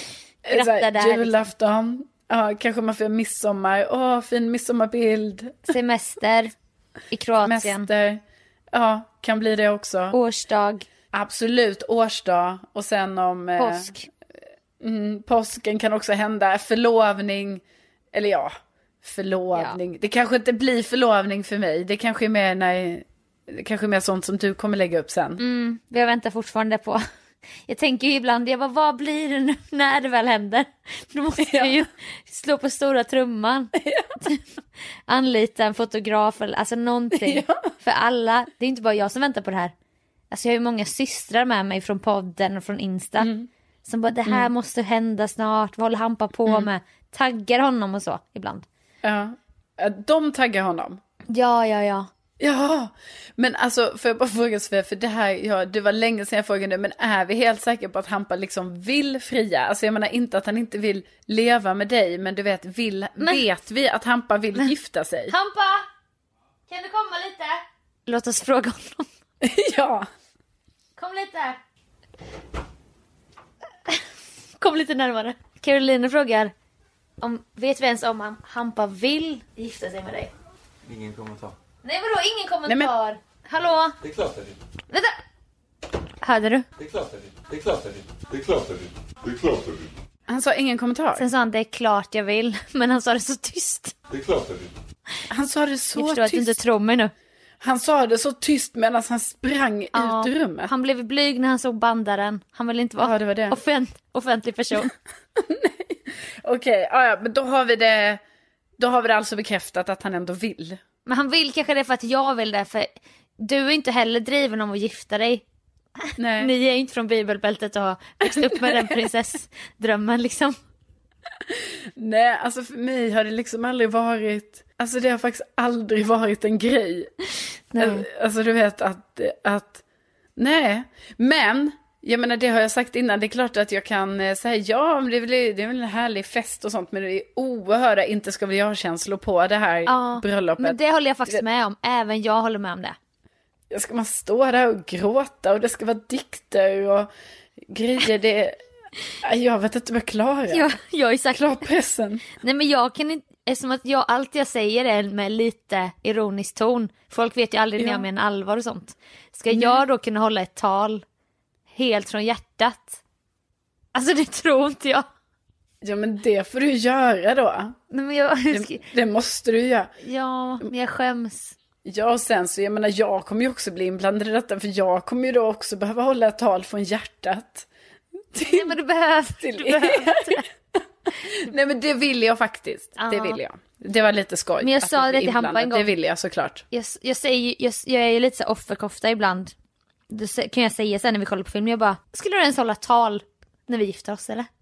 Gratta där. Julafton. Liksom. Ja, kanske man får midsommar. Åh, fin midsommarbild. Semester i Kroatien. Semester. Ja, kan bli det också. Årsdag. Absolut, årsdag. Och sen om... Påsk. Eh, mm, påsken kan också hända. Förlovning. Eller ja, förlovning. Ja. Det kanske inte blir förlovning för mig. Det kanske är mer, när, det kanske är mer sånt som du kommer lägga upp sen. Mm, jag väntar fortfarande på... Jag tänker ju ibland, jag bara, vad blir det nu när det väl händer? Då måste ja. jag ju slå på stora trumman. Ja. Anlita en fotograf eller alltså någonting. Ja. För alla, det är inte bara jag som väntar på det här. Alltså jag har ju många systrar med mig från podden och från Insta. Mm. Som bara, det här mm. måste hända snart. Vad håller Hampa på mm. med? Taggar honom och så ibland. Ja, de taggar honom. Ja, ja, ja. Ja, men alltså får jag bara fråga Sofia, för det här, ja, det var länge sedan jag frågade, men är vi helt säkra på att Hampa liksom vill fria? Alltså jag menar inte att han inte vill leva med dig, men du vet, vill, men... vet vi att Hampa vill men... gifta sig? Hampa, kan du komma lite? Låt oss fråga honom. Ja. Kom lite. Kom lite närmare. Caroline frågar, om, vet vi ens om Hampa vill gifta sig med dig? Ingen kommentar. Nej, vadå? Ingen kommentar. Nej, men... Hallå? Det är klart att det. Vänta. Hörde du? Det är klart att det. Det är klart att det. Det är klart att det. Det är klart att det. Han sa ingen kommentar. Sen sa han, det är klart jag vill. Men han sa det så tyst. Det är klart att det. Han sa det så tyst. Jag förstår att du inte tror mig nu. Han sa det så tyst medan han sprang ja, ut ur rummet. Han blev blyg när han såg bandaren. Han ville inte vara ja, det var det. Offent- offentlig person. Nej. Okej, okay, ja, men då har vi det. Då har vi det alltså bekräftat att han ändå vill. Men han vill kanske det för att jag vill det. För du är inte heller driven om att gifta dig. Nej. Ni är inte från bibelbältet och har växt upp med den prinsessdrömmen liksom. Nej, alltså för mig har det liksom aldrig varit... Alltså det har faktiskt aldrig varit en grej. Nej. Alltså du vet att... att nej, men... Jag menar, det har jag sagt innan. Det är klart att jag kan säga ja, men det är väl, det är väl en härlig fest och sånt. Men det är oerhörda inte ska väl jag känslor på det här ja, bröllopet. Men det håller jag faktiskt med om. Även jag håller med om det. Jag ska man stå där och gråta och det ska vara dikter och grejer. Det jag vet inte om jag klarar. Jag, jag är sagt... Klar pressen. Nej, men jag kan inte... Som att jag allt jag säger är med lite ironisk ton. Folk vet ju aldrig ja. när jag menar allvar och sånt. Ska Nej. jag då kunna hålla ett tal... helt från hjärtat? Alltså det tror inte jag. Ja, men det får du göra då. Nej, men jag... Det, det måste du göra. Ja, men jag skäms. Ja, och sen så, jag menar, jag kommer ju också bli inblandad i detta. För jag kommer ju då också behöva hålla ett tal från hjärtat. Till, Nej, men du behöver, till du behöver. Nej, men det vill jag faktiskt. Ja. Det vill jag. Det var lite skoj. Men jag sa det till Hampa en gång. Det vill jag såklart. Jag, jag, säger, jag, jag är ju lite så offerkofta ibland. Det kan jag säga sen när vi kollar på film. Jag bara, skulle du ens hålla tal när vi gifter oss, eller?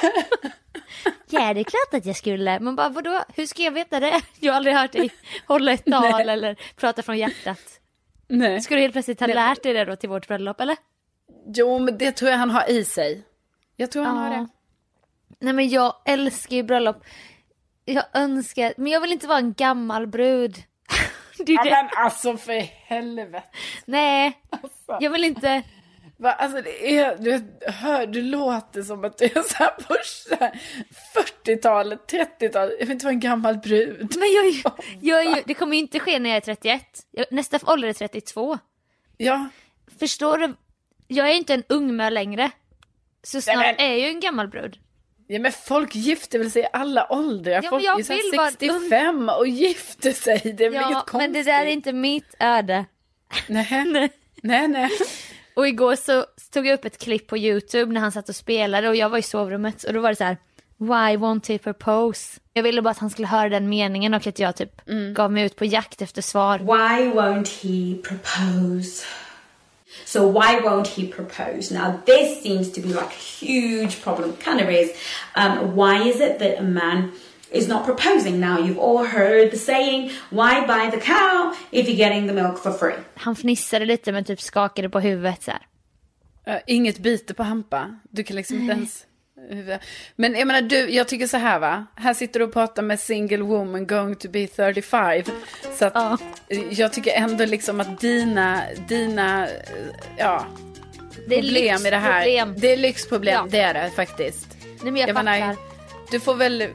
Ja, det är klart att jag skulle. Men bara, vadå? Hur ska jag veta det? Jag har aldrig hört dig hålla ett tal eller prata från hjärtat. Nej. Ska du helt plötsligt ha Nej. lärt dig det då till vårt bröllop, eller? Jo, men det tror jag han har i sig. Jag tror han ja. har det. Nej, men jag älskar ju bröllop. Jag önskar, men jag vill inte vara en gammal brud. Det är det. Ja, men alltså för helvete. Nej, alltså. Jag vill inte. Va, alltså det är, du hör, du låter som att du är så här på fyrtiotalet, trettiotalet. Jag vill inte vara en gammal brud. Men jag, jag, jag, det kommer ju inte ske när jag är trettioett. Jag, nästa ålder är trettiotvå. Ja. Förstår du? Jag är inte en ung mö längre. Så snart Nej, men... är jag ju en gammal brud. Ja, men folk gifter väl sig i alla åldrar. Ja, folk jag är så vill sextiofem och gifter sig. Det är väl ja, inget konstigt. Men det där är inte mitt öde. Nej, nej, nej. nej. Och igår så tog jag upp ett klipp på YouTube när han satt och spelade och jag var i sovrummet. Och då var det så här: why won't he propose? Jag ville bara att han skulle höra den meningen och att jag typ mm. gav mig ut på jakt efter svar. Why won't he propose? So why won't he propose? Now this seems to be like a huge problem, kind of is. Um, why is it that a man is not proposing? Now you've all heard the saying, why buy the cow if you're getting the milk for free? Han fnissade lite men typ skakade på huvudet så här. Uh, inget byte på Hampa. Du kan liksom inte ens... Men jag menar, du, jag tycker så här, va? Här sitter du och pratar med single woman going to be thirty-five. Så att ja. Jag tycker ändå liksom att dina, dina ja, det är problem i det här. Problem. Det är lyxproblem, ja. Det är det faktiskt. Nej, men jag, jag menar, du får väl...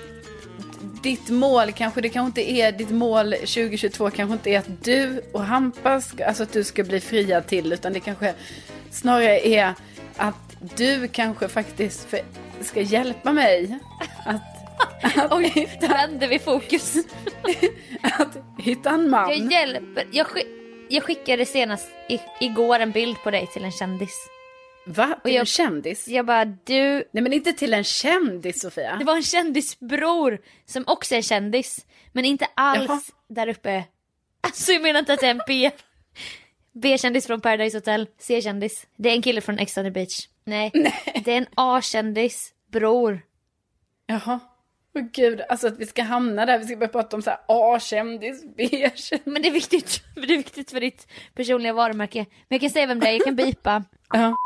Ditt mål kanske, det kanske inte är, ditt mål tjugo tjugotvå kanske inte är att du och Hampa ska, alltså att du ska bli fria till, utan det kanske snarare är att du kanske faktiskt för, ska hjälpa mig att, att oj, hitta, vänder vi fokus. Att hitta en man. Jag hjälper. Jag, skick, jag skickade senast i, igår en bild på dig till en kändis. Va? Till och jag, en kändis? Jag bara, du... Nej, men inte till en kändis, Sofia. Det var en kändisbror som också är kändis. Men inte alls Jaha. Där uppe. Alltså jag menar inte att det är en B. B-kändis från Paradise Hotel. C-kändis. Det är en kille från Ex on the Beach. Nej, Nej. Det är en A-kändis bror. Jaha. Åh gud, alltså att vi ska hamna där. Vi ska börja prata om så här A-kändis, B-kändis. Men det är viktigt. Det är viktigt för ditt personliga varumärke. Men jag kan säga vem det är. Jag kan bipa. Ja.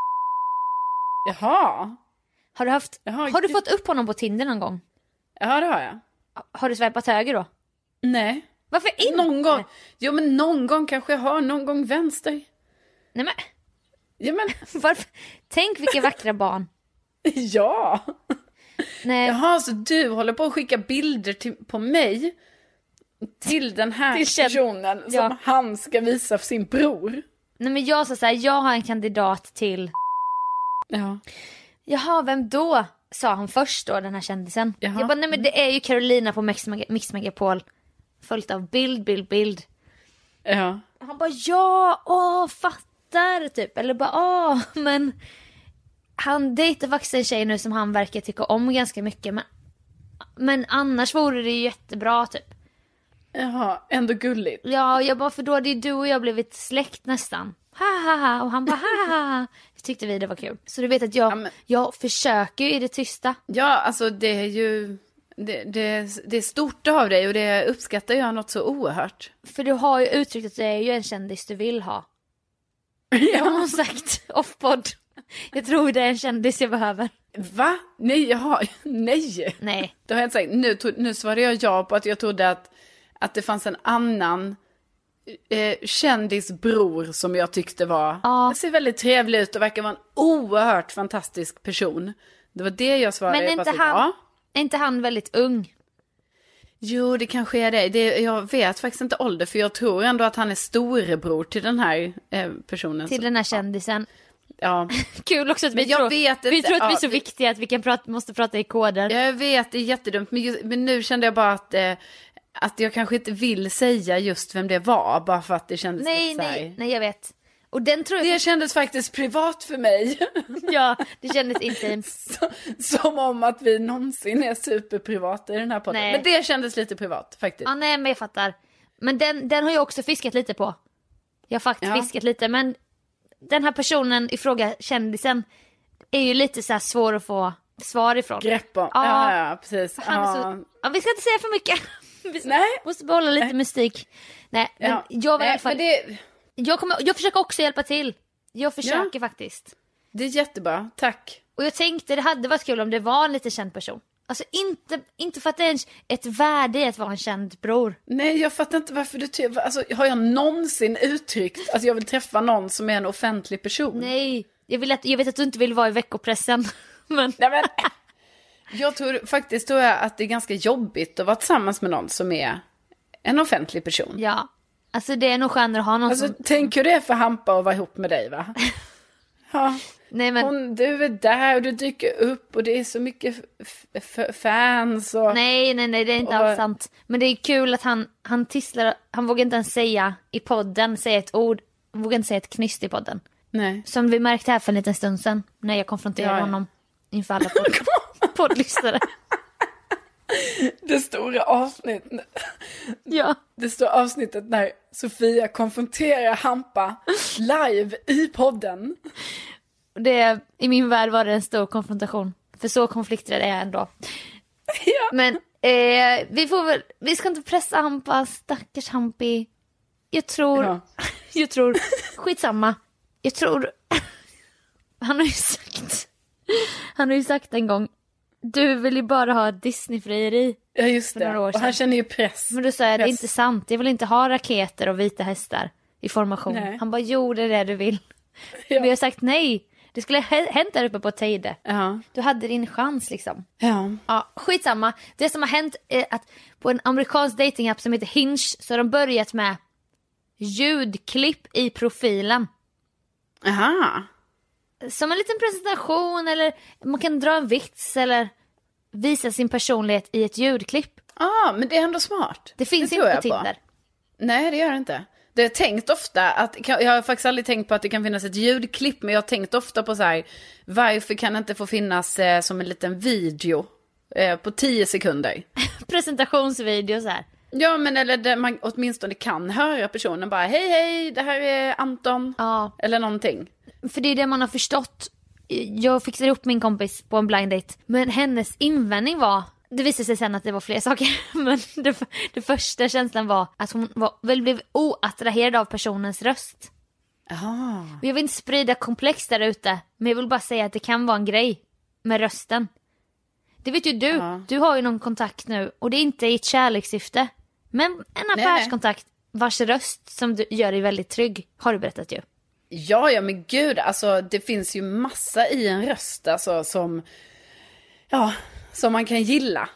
Jaha. Har du haft Jaha, Har du fått upp honom på Tinder någon gång? Ja, det har jag. Har du swipat höger då? Nej. Varför inte? Någon gång. Jo, men någon gång kanske jag har, någon gång vänster. Nej men. Ja, men varför? Tänk vilka vackra barn. Ja. Nej. Jaha, så du håller på att skicka bilder till, på mig till den här till personen som ja. Han ska visa för sin bror. Nej, men jag sa så här, jag har en kandidat till. Ja. Jaha, vem då? Sa han först då, den här kändisen. Jaha. Jag bara, nej men det är ju Carolina på Mix, Mix Megapol. Följt av bild, bild, bild. Ja. Han bara, ja, åh, fattar typ. Eller bara, åh, men han dejtar faktiskt en tjej nu som han verkar tycka om ganska mycket. Men, men annars vore det ju jättebra typ. Jaha, ändå gulligt. Ja, jag bara, för då hade ju du och jag blivit släkt nästan. Ha, ha, ha. Och han bara, ha, ha, ha. Tyckte vi det var kul. Så du vet att jag, ja, men... jag försöker ju i det tysta. Ja, alltså det är ju... Det, det, det är stort av dig och det uppskattar jag något så oerhört. För du har ju uttryckt att det är ju en kändis du vill ha. Ja. Jag har sagt off-podd. Jag tror det är en kändis jag behöver. Va? Nej, jag har... Nej. Nej. Det har jag inte sagt. Nu, tog, nu svarade jag ja på att jag trodde att, att det fanns en annan eh, kändisbror som jag tyckte var... Ja. Det ser väldigt trevlig ut och verkar vara en oerhört fantastisk person. Det var det jag svarade. Men inte han... Ja. Är inte han väldigt ung? Jo, det kanske är det. det. Jag vet faktiskt inte ålder, för jag tror ändå att han är storebror till den här eh, personen. Till som, den här kändisen. ja. Kul också att vi Men jag tror, vet vi inte, tror att vi är ja, så vi- viktiga att vi kan prata, måste prata i koder. Jag vet, det är jättedumt. Men, just, men nu kände jag bara att, eh, att jag kanske inte vill säga just vem det var. Bara för att det kändes Nej, lite så här. nej, nej jag vet. Och den tror jag... Det kändes faktiskt privat för mig. Ja, det kändes intimt. Så- Som om att vi någonsin är superprivata i den här podden. Nej. Men det kändes lite privat faktiskt. Ja, nej, men jag fattar. Men den, den har jag också fiskat lite på. Jag har faktiskt Ja. fiskat lite, men den här personen i fråga, kändisen, är ju lite så här svår att få svar ifrån. Grepp om. Ja. Ja, ja, precis. Han är Ja. så, ja, vi ska inte säga för mycket. Vi Nej. måste behålla lite Nej. mystik. Nej, men Ja. jag, var i Nej, alla fall, men det, jag, kommer, jag försöker också hjälpa till. Jag försöker faktiskt. det är jättebra, tack. Och jag tänkte det hade varit kul om det var en lite känd person. Alltså inte, inte för att det är en, ett värde i att vara en känd bror. Nej, jag fattar inte varför du ty- alltså, har jag någonsin uttryckt att jag vill träffa någon som är en offentlig person? Nej, jag, vill att, jag vet att du inte vill vara i veckopressen. Men... Nej, men jag tror faktiskt tror jag att det är ganska jobbigt att vara tillsammans med någon som är en offentlig person. Ja, alltså det är nog skönare att ha någon Alltså, som... tänk hur det är för Hampa att vara ihop med dig, va? Ja, Nej, men... hon, du är där och du dyker upp och det är så mycket f- f- fans och... Nej, nej, nej, det är inte Och- alls sant. Men det är kul att han, han tisslar, han vågar inte ens säga i podden, säga ett ord, han vågar inte säga ett knyst i podden. Nej. Som vi märkte här för en liten stund sedan, när jag konfronterade Ja, ja. honom inför alla podd- poddlyssnare. Det stora avsnittet. Ja. Det stora avsnittet när Sofia konfronterar Hampa live i podden. Det, i min värld var det en stor konfrontation. För så konflikträdd är jag ändå. Ja. Men eh, vi får väl, vi ska inte pressa Hampa, stackars Hampi. Jag tror, Ja. jag tror, skitsamma. Jag tror, han har ju sagt, han har ju sagt en gång, du vill ju bara ha Disney-frieri. Ja, just För några det. år Och sedan. han känner ju press. Men då sa jag, det är Press. inte sant. Jag vill inte ha raketer och vita hästar i formation. Nej. Han bara, jo det är det du vill. Ja. Vi har sagt nej. Det skulle ha hänt där uppe på Teide. Ja. Du hade din chans liksom. Ja. Ja, skitsamma. Det som har hänt är att på en amerikansk datingapp som heter Hinge så har de börjat med ljudklipp i profilen. Aha. Som en liten presentation eller man kan dra en vits eller visa sin personlighet i ett ljudklipp. Ja, ah, men det är ändå smart. Det finns Det tror inte på jag Tinder. Nej, det gör det inte. Det har jag tänkt ofta att, jag har faktiskt aldrig tänkt på att det kan finnas ett ljudklipp, men jag har tänkt ofta på så här, varför kan det inte få finnas eh, som en liten video eh, på tio sekunder? Presentationsvideo så här. Ja, men eller där man åtminstone kan höra personen bara, hej hej, det här är Anton. Ja, Eller någonting. för det är det man har förstått. Jag fixade upp min kompis på en blind date. Men hennes invändning var, det visade sig sen att det var fler saker. Men det, det första känslan var att hon var, väl blev oattraherad av personens röst. Aha. Och jag vill inte sprida komplex där ute. Men jag vill bara säga att det kan vara en grej med rösten. Det vet ju du. Ja. Du har ju någon kontakt nu. Och det är inte i ett kärlekssyfte. Men en nej. affärskontakt vars röst som du gör dig väldigt trygg. Har du berättat ju. Ja, ja, men gud, alltså det finns ju massa i en röst, alltså som, ja, som man kan gilla.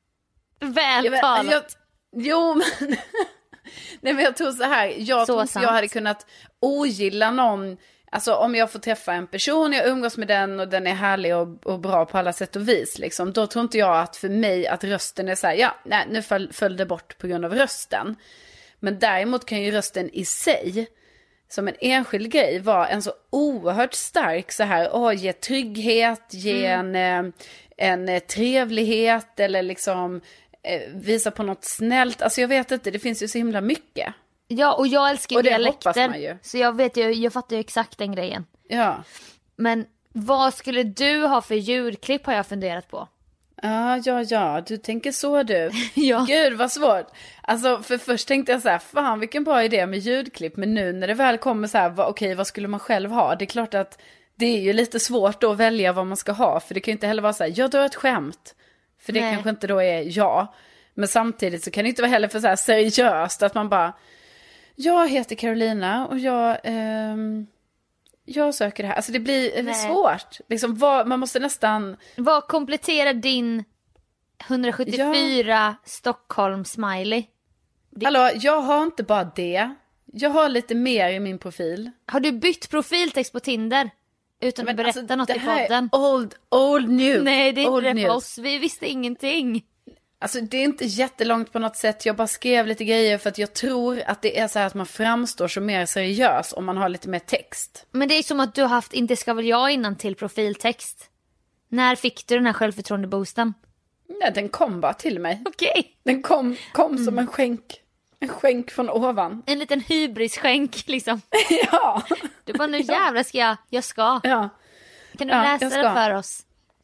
Väl Jag vet- talat. jag- Jo, men... Nej, men jag tror så här. Jag Så tror inte sant. jag hade kunnat ogilla någon. Alltså om jag får träffa en person, jag umgås med den och den är härlig och, och bra på alla sätt och vis. Liksom. Då tror inte jag att för mig att rösten är så här, ja, nej, nu föll, föll det bort på grund av rösten. Men däremot kan ju rösten i sig, som en enskild grej, vara en så oerhört stark så här, åh, ge trygghet, ge Mm. en, eh, en eh, trevlighet eller liksom eh, visa på något snällt. Alltså jag vet inte, det finns ju så himla mycket. Ja, och jag älskar ju Och det hoppas dialekter. man ju. Så jag vet ju, jag fattar ju exakt den grejen. Ja. Men vad skulle du ha för ljudklipp har jag funderat på. Ja, ja, ja, du tänker så du. Ja. Gud vad svårt. Alltså för först tänkte jag så här, fan vilken bra idé med ljudklipp. Men nu när det väl kommer så här, va, okej vad skulle man själv ha? Det är klart att det är ju lite svårt då att välja vad man ska ha. För det kan ju inte heller vara så här, jag drar ett skämt. För det Nej. kanske inte då är jag. Men samtidigt så kan det inte vara heller för så här seriöst att man bara, jag heter Carolina och jag... Ehm... Jag söker det här. Alltså det blir Nej. svårt. Liksom, vad, man måste nästan... Vad kompletterar din hundrasjuttiofyra Stockholm-smiley? Hallå, jag har inte bara det. Jag har lite mer i min profil. Har du bytt profiltext på Tinder? Utan Men att berätta alltså, något det i här är podden. Old, old news. Nej, det är old inte det för news. oss. Vi visste ingenting. Alltså det är inte jättelångt på något sätt. Jag bara skrev lite grejer för att jag tror att det är så här att man framstår som mer seriös om man har lite mer text. Men det är som att du har haft Inte ska väl jag innan till profiltext. När fick du den här självförtroende-boosten? Nej, den kom bara till mig. Okej. Den kom, kom Mm. som en skänk. En skänk från ovan. En liten hybrisskänk liksom. Ja. Du bara, nu jävlar ska jag, jag ska. Ja. Kan du Ja, läsa jag ska. det för oss?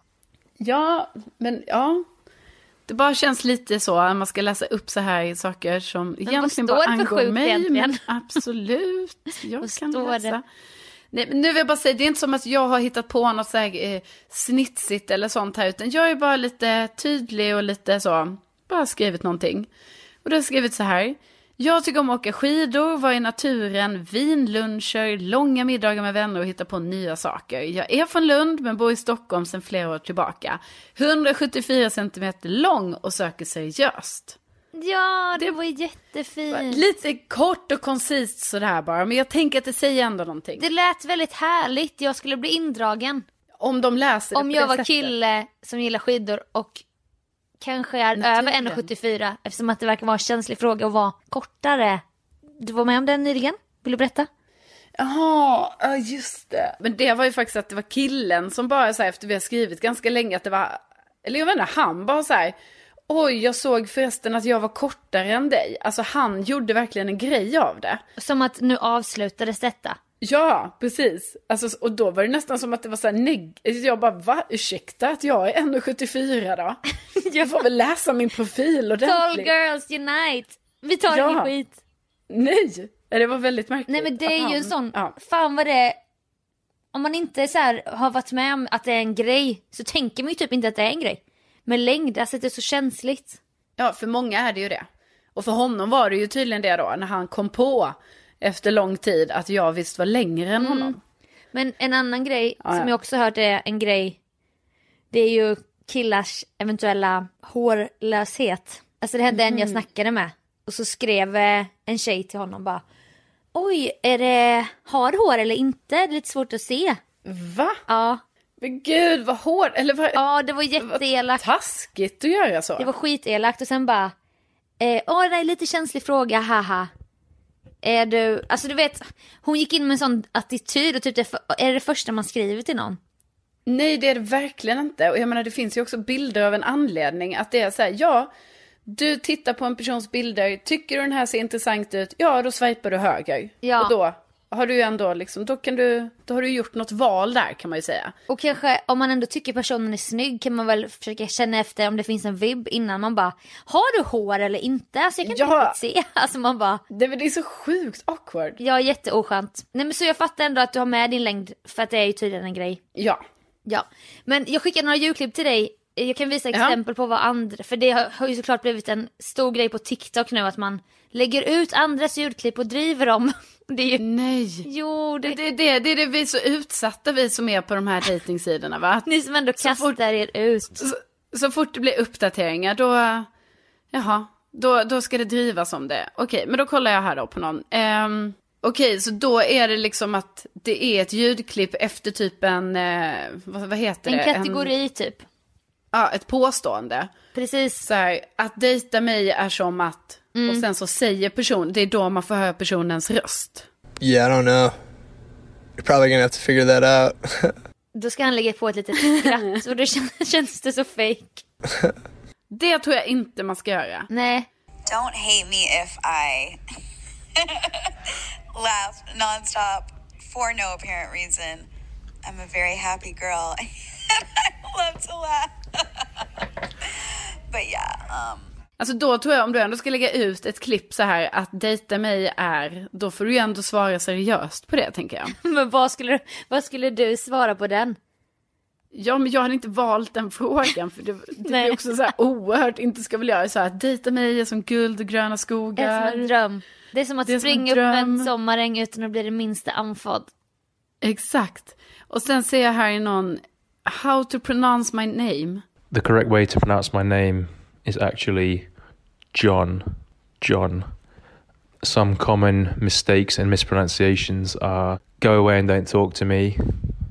Ja, men ja. Det bara känns lite så att man ska läsa upp så här saker som egentligen står bara det för angår sjukt mig. egentligen? Men absolut, jag Vad kan står läsa. det? Nej, men nu vill jag bara säga, det är inte som att jag har hittat på något så här eh, snitsigt eller sånt här. Utan jag är bara lite tydlig och lite så, bara skrivit någonting. Och då har jag skrivit så här. Jag tycker om att åka skidor, vara i naturen, vinluncher, långa middagar med vänner och hitta på nya saker. Jag är från Lund men bor i Stockholm sedan flera år tillbaka. hundrasjuttiofyra centimeter lång och söker seriöst. Ja, det var jättefint. Lite kort och koncist sådär bara, men jag tänker att det säger ändå någonting. Det lät väldigt härligt. Jag skulle bli indragen. Om de läser det Om på jag det var sättet. kille som gillar skidor och kanske är Naturen. över en komma sjuttiofyra, eftersom att det verkar vara en känslig fråga att vara kortare. Du var med om den nyligen? Vill du berätta? Jaha, ja just det. Men det var ju faktiskt att det var killen som bara så här, efter vi har skrivit ganska länge att det var, eller jag vet inte, han bara så här, oj jag såg förresten att jag var kortare än dig. Alltså han gjorde verkligen en grej av det. Som att nu avslutades detta. Ja, precis. Alltså, och då var det nästan som att det var så här neg- jag bara, va? Ursäkta att jag är en komma sjuttiofyra då? Jag får väl läsa min profil Tall ordentligt. girls unite. Vi tar Ja. ingen skit. Nej, det var väldigt märkligt. Nej men det är att ju han- en sån, Ja. fan vad det, om man inte så här har varit med om att det är en grej så tänker man ju typ inte att det är en grej. Men längd, alltså det är så känsligt. Ja, för många är det ju det. Och för honom var det ju tydligen det då, när han kom på efter lång tid att jag visst var längre än honom. Men en annan grej Ja, ja. som jag också hört är en grej, det är ju killars eventuella hårlöshet. Alltså det hände en jag snackade med och så skrev eh, en tjej till honom bara, oj, är det har hår eller inte? Det är lite svårt att se. Va? Ja, Men gud, vad hård, eller vad, ja det var vad jätteelakt. taskigt att göra så. Det var skitelakt och sen bara, eh, åh det är en lite känslig fråga, haha. Är du, alltså du vet, hon gick in med en sån attityd och typ det, är det det första man skriver till någon? Nej, det är det verkligen inte. Och jag menar, det finns ju också bilder av en anledning. Att det är så här, ja, du tittar på en persons bilder, tycker du den här ser intressant ut, ja då swipar du höger. Ja. Och då har du ju ändå liksom, då kan du, då har du gjort något val där kan man ju säga. Och kanske om man ändå tycker personen är snygg kan man väl försöka känna efter om det finns en vibb innan man bara, har du hår eller inte? Alltså jag kan inte Ja. riktigt se. Alltså man bara, Det, det är så sjukt awkward. ja jätteoskönt. Nej men så jag fattar ändå att du har med din längd för att det är ju tydligen en grej. Ja. Ja, men jag skickar några ljudklipp till dig. Jag kan visa Ja. exempel på vad andra, för det har, har ju såklart blivit en stor grej på TikTok nu att man lägger ut andras ljudklipp och driver dem. Det är ju, Nej. jo, det, Det är det, det är det vi är så utsatta vi som är på de här dejtingsidorna va? ni som ändå Så kastar fort- er ut. Så, så fort det blir uppdateringar då, jaha, då, då ska det drivas om det. Okej, men då kollar jag här då på någon. Um, Okej, så då är det liksom att det är ett ljudklipp efter typ en, eh, vad, vad heter En det? kategori typ. Ja, ett påstående. Precis. Så här, att dejta mig är som att, och sen så säger person, det är då man får höra personens röst. Yeah, I don't know. You're probably gonna have to figure that out. Då ska han lägga på ett litet skratt och då känns, känns det så fake. Det tror jag inte man ska göra. Nej. Don't hate me if I laugh nonstop for no apparent reason. I'm a very happy girl and I love to laugh. But yeah, um Alltså då tror jag om du ändå ska lägga ut ett klipp så här att dejta mig är, då får du ju ändå svara seriöst på det tänker jag. Men vad skulle, vad skulle du svara på den? Ja, men jag hade inte valt den frågan för det, det Nej. blir också så här oerhört, inte ska väl göra så här, dejta mig är som guld och gröna Det är skogar. som en dröm. Det är som att Det är som en springa upp en dröm. sommaräng utan att bli det minsta andfådd. Exakt. Och sen ser jag här i någon, how to pronounce my name. The correct way to pronounce my name is actually John. John. Some common mistakes and mispronunciations are go away and don't talk to me,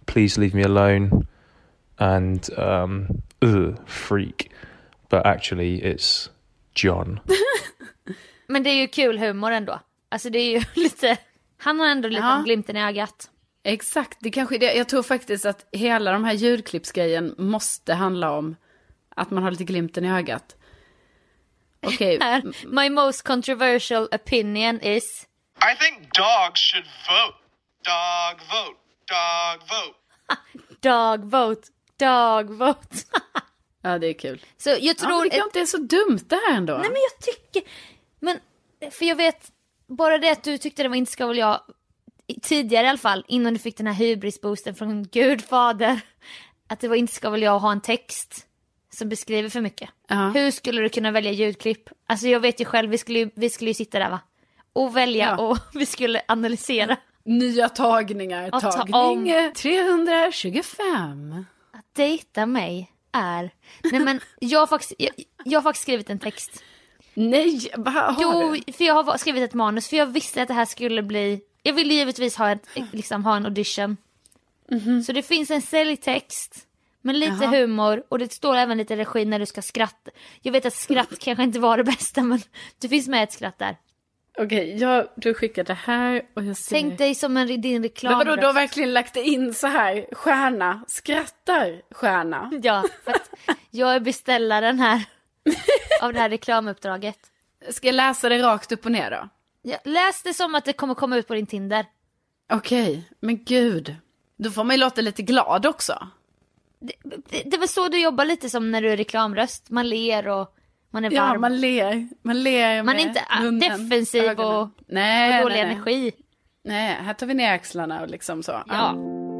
please leave me alone, and um, ugh, freak. But actually it's John. Men det är ju kul humor ändå. Alltså det är ju lite... Han har ändå lite Ja. glimten i ögat. Exakt, det kanske är det. Jag tror faktiskt att hela de här ljudklippsgrejen måste handla om att man har lite glimten i ögat. Okej. Här, my most controversial opinion is... I think dogs should vote. Dog vote. Dog vote. Dog vote. Dog vote. Ja, det är kul. Så jag tror... Ja, men det kan inte är så dumt det här ändå. Nej, men jag tycker... Men, för jag vet... Bara det att du tyckte det var inte ska väl jag... Tidigare i alla fall, innan du fick den här hybrisboosten från Gud fader. Att det var inte ska väl jag ha en text som beskriver för mycket. Ja. Hur skulle du kunna välja ljudklipp? Alltså jag vet ju själv, vi skulle ju, vi skulle ju sitta där va? Och välja Ja. och vi skulle analysera. Nya tagningar. Att ta Tagning om. trehundratjugofem. Att dejta mig är... Nej men jag har faktiskt, jag, jag har faktiskt skrivit en text. Nej, vad har Jo, du? för jag har skrivit ett manus. För jag visste att det här skulle bli... Jag ville givetvis ha, ett, liksom, ha en audition. Mm-hmm. Så det finns en säljtext med lite Jaha. humor. Och det står även lite regi när du ska skratta. Jag vet att skratt kanske inte var det bästa, men det finns med ett skratt där. Okej, jag, du skickar det här och jag ser... Tänk dig som en, din reklam. Men vadå, du har verkligen lagt in så här, stjärna, skrattar, stjärna. Ja, för att jag är beställaren här av det här reklamuppdraget. Ska jag läsa det rakt upp och ner då? Jag läs det som att det kommer komma ut på din Tinder. Okej, men gud. Då får man ju låta lite glad också. Det, det, det var så du jobbar lite som när du är reklamröst. Man ler och man är varm. Ja, man ler. Man ler Man är med inte ah, munnen, defensiv ögonen. och, nej, och dålig nej, nej. energi. Nej, här tar vi ner axlarna och liksom så. Ja.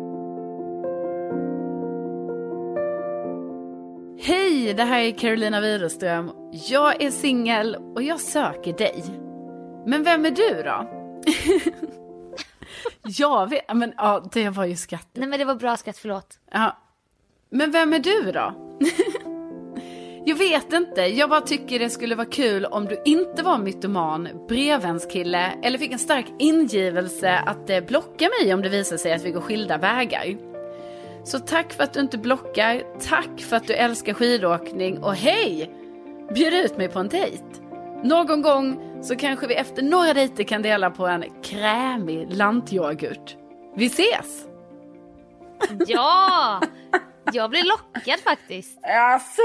Hej, det här är Carolina Widerström. Jag är singel och jag söker dig. Men vem är du då? Jag vet, men ja, det var ju skatt. Nej men det var bra skatt, förlåt. Ja. Men vem är du då? Jag vet inte, jag bara tycker det skulle vara kul om du inte var mytoman, brevvänskille eller fick en stark ingivelse att eh, blocka mig om det visar sig att vi går skilda vägar. Så tack för att du inte blockar, tack för att du älskar skidåkning och hej! Bjud ut mig på en dejt. Någon gång så kanske vi efter några dejter kan dela på en krämig lantyoghurt. Vi ses! Ja! Jag blir lockad faktiskt. Alltså.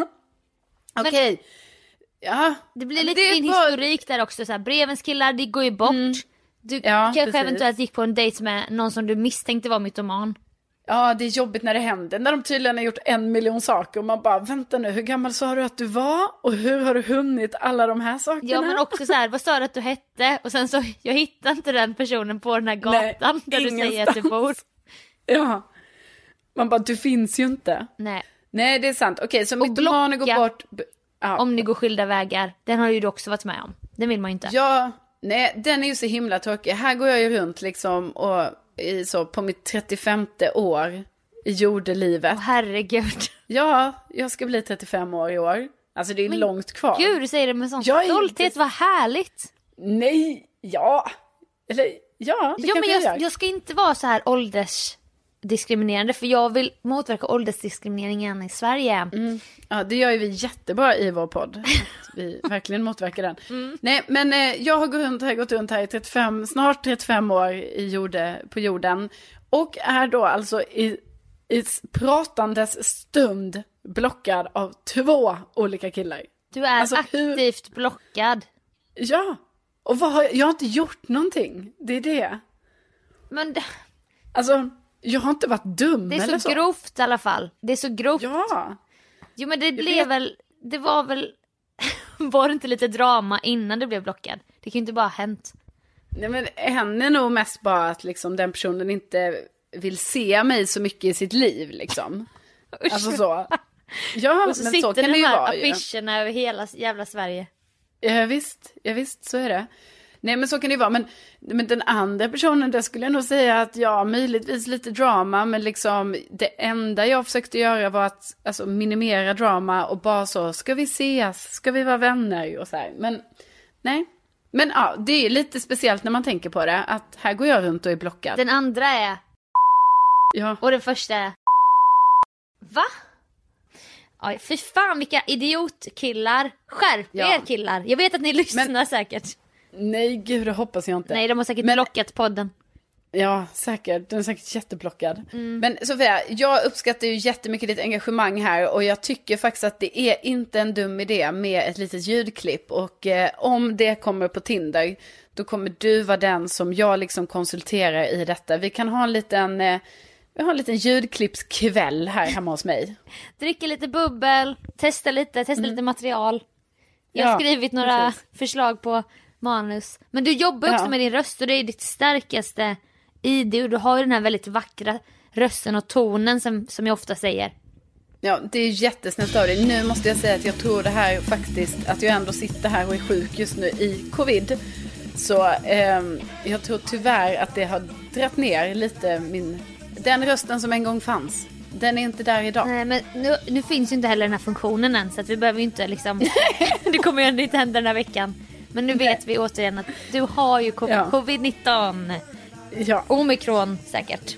Okej. Okay. Ja. Det blir lite det din var... historik där också. Så här, brevens killar, det går ju bort. Mm. Du ja, kanske precis. eventuellt gick på en dejt med någon som du misstänkte var mytoman. Ja, det är jobbigt när det händer. När de tydligen har gjort en miljon saker. Och man bara, vänta nu, hur gammal sa du att du var? Och hur har du hunnit alla de här sakerna? Ja, men också så här, vad sa du att du hette? Och sen så, jag hittade inte den personen på den här gatan. Nej, där du säger att du bor. Ja. Man bara, du finns ju inte. Nej. Nej, det är sant. Okej, så mytomaner går bort. Ja. Om ni går skilda vägar. Den har ju du också varit med om. Den vill man ju inte. Ja, nej, den är ju så himla tråkig. Här går jag ju runt liksom och i, så, på mitt trettiofemte år i jordelivet. Åh, herregud. Ja, jag ska bli trettiofem år i år. Alltså det är men långt kvar. Gud, du säger det med sån jag stolthet. Inte... Vad härligt. Nej, ja. Eller, ja, det ja, men jag, jag, jag ska inte vara så här åldersdiskriminerande. För jag vill motverka åldersdiskrimineringen i Sverige. Mm. Ja, det gör ju vi jättebra i vår podd. Att vi verkligen motverkar den. Mm. Nej, men eh, jag har gått runt här, gått runt här i trettiofem, snart trettiofem år i jorde, på jorden. Och är då alltså i, i pratandes stund blockad av två olika killar. Du är alltså, aktivt hur... blockad. Ja, och vad har jag, jag har inte gjort någonting. Det är det. Men det... Alltså, jag har inte varit dum det är eller så. så grovt i alla fall. Det är så grovt. Ja. Jo, men det blev väl, det var väl, var det inte lite drama innan det blev blockad? Det kan ju inte bara ha hänt. Nej, men henne är nog mest bara att liksom den personen inte vill se mig så mycket i sitt liv liksom. Alltså så. Ja, och så men sitter så kan de det ju här vara affischerna över hela jävla Sverige. Ja visst, ja visst, så är det. Nej, men så kan det ju vara. Men, men den andra personen, där skulle jag nog säga att ja, möjligtvis lite drama. Men liksom det enda jag försökte göra var att alltså, minimera drama. Och bara så, ska vi ses? Ska vi vara vänner? Och så här. Men nej. Men ja, det är lite speciellt när man tänker på det. Att här går jag runt och är blockad. Den andra är... Ja. Och den första är... Va? Aj, för fan vilka idiotkillar. Skärp Ja. er killar. Jag vet att ni lyssnar Men- säkert. Nej, gud, det hoppas jag inte. Nej, de har säkert Men- blockat podden. Ja, säkert. Den är säkert jätteplockad. Mm. Men Sofia, jag uppskattar ju jättemycket ditt engagemang här. Och jag tycker faktiskt att det är inte en dum idé med ett litet ljudklipp. Och eh, om det kommer på Tinder, då kommer du vara den som jag liksom konsulterar i detta. Vi kan ha en liten, eh, vi har en liten ljudklippskväll här hemma hos mig. Dricka lite bubbel, testa lite, testa mm. lite material. Jag har Ja, skrivit några precis. förslag på manus. Men du jobbar också Ja. med din röst och det är ditt starkaste i det. Och du har ju den här väldigt vackra rösten och tonen som, som jag ofta säger. Ja, det är jättesnällt av dig. Nu måste jag säga att jag tror det här faktiskt, att jag ändå sitter här och är sjuk just nu i covid. Så eh, jag tror tyvärr att det har dratt ner lite min... Den rösten som en gång fanns, den är inte där idag. Nej, men nu, nu finns ju inte heller den här funktionen än. Så att vi behöver ju inte liksom... det kommer ju ändå inte hända den här veckan. Men nu vet vi återigen att du har ju Ja. covid nitton. Ja. Omikron säkert.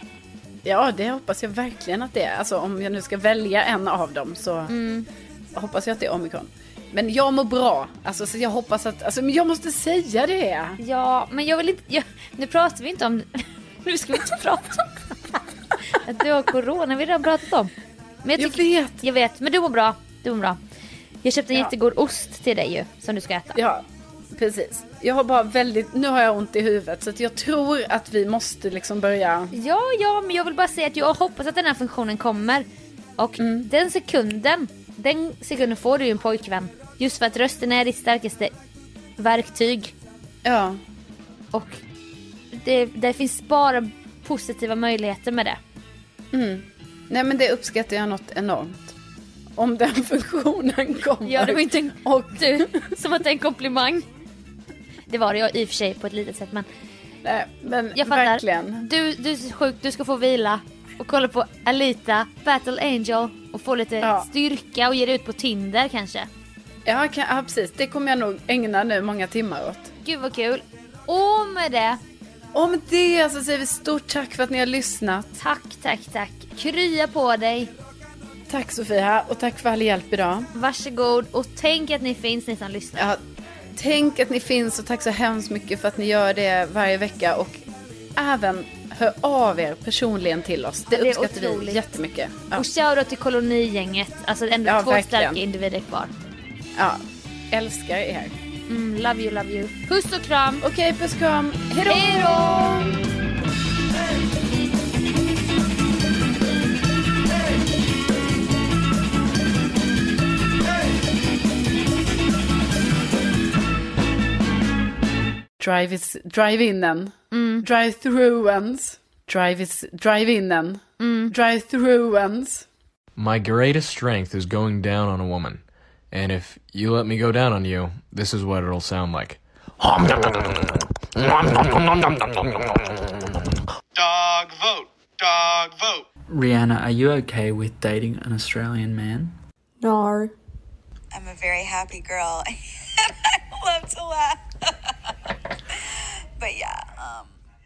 Ja, det hoppas jag verkligen att det är. Alltså om jag nu ska välja en av dem så Mm. hoppas jag att det är omikron. Men jag mår bra. Alltså så jag hoppas att... Alltså men jag måste säga det. Ja, men jag vill inte... Jag, nu pratar vi inte om... Nu ska vi inte prata om att du har corona. Vi har redan pratat om. Men Jag tycker- vet. Jag vet, men du mår bra. Du mår bra. Jag köpte en Ja. jättegod ost till dig ju, som du ska äta. Ja, precis. Jag har bara väldigt... Nu har jag ont i huvudet så att jag tror att vi måste liksom börja... Ja, ja, men jag vill bara säga att jag hoppas att den här funktionen kommer. Och Mm. den sekunden, den sekunden får du ju en pojkvän. Just för att rösten är ditt starkaste verktyg. Ja. Och det, det finns bara positiva möjligheter med det. Mm. Nej men det uppskattar jag något enormt. Om den funktionen kommer. Ja, det var inte en, Och du som att det är en komplimang. Det var det jag i och för sig på ett litet sätt, men Nej, men jag fattar. verkligen. Du, du är sjuk, du ska få vila och kolla på Alita, Battle Angel och få lite Ja. styrka och ge dig ut på Tinder kanske. Ja, kan, ja, precis. Det kommer jag nog ägna nu många timmar åt. Gud vad kul. Och med det, Om det så säger vi stort tack för att ni har lyssnat. tack, tack, tack. Krya på dig. Tack Sofia och tack för all hjälp idag. Varsågod och tänk att ni finns, ni som lyssnar. Ja, tänk att ni finns och tack så hemskt mycket för att ni gör det varje vecka. Och även hör av er personligen till oss. Det, Ja, det är uppskattar vi otroligt. jättemycket. Ja, Och shoutout till kolonigänget. Alltså ändå Ja, två verkligen. starka individer kvar. ja. Älskar er. Mm, love you, love you. Puss och kram. Okej, puss kram. Hej då! Hej då! Drive is drive-inen. Mm. Drive-through-ens. Drive is drive-inen. Mm. Drive-through-ens. My greatest strength is going down on a woman. And if you let me go down on you, this is what it'll sound like. Dog vote. Dog vote. Rihanna, are you okay with dating an Australian man? No. I'm a very happy girl. And I love to laugh. But yeah, um...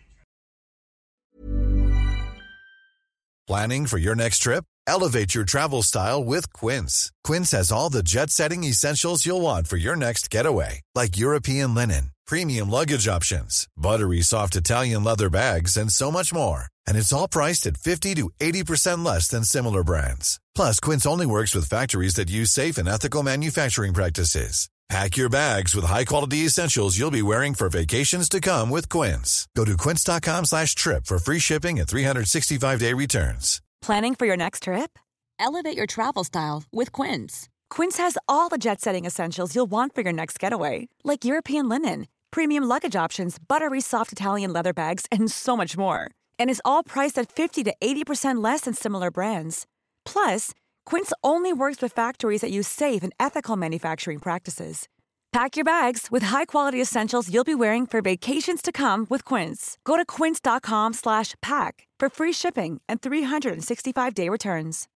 Planning for your next trip? Elevate your travel style with Quince. Quince has all the jet-setting essentials you'll want for your next getaway, like European linen, premium luggage options, buttery soft Italian leather bags, and so much more. And it's all priced at fifty to eighty percent less than similar brands. Plus, Quince only works with factories that use safe and ethical manufacturing practices. Pack your bags with high-quality essentials you'll be wearing for vacations to come with Quince. Go to quince.com slash trip for free shipping and three sixty-five day returns. Planning for your next trip? Elevate your travel style with Quince. Quince has all the jet-setting essentials you'll want for your next getaway, like European linen, premium luggage options, buttery soft Italian leather bags, and so much more. And is all priced at fifty to eighty percent less than similar brands. Plus, Quince only works with factories that use safe and ethical manufacturing practices. Pack your bags with high-quality essentials you'll be wearing for vacations to come with Quince. Go to quince.com slash pack for free shipping and three sixty-five day returns.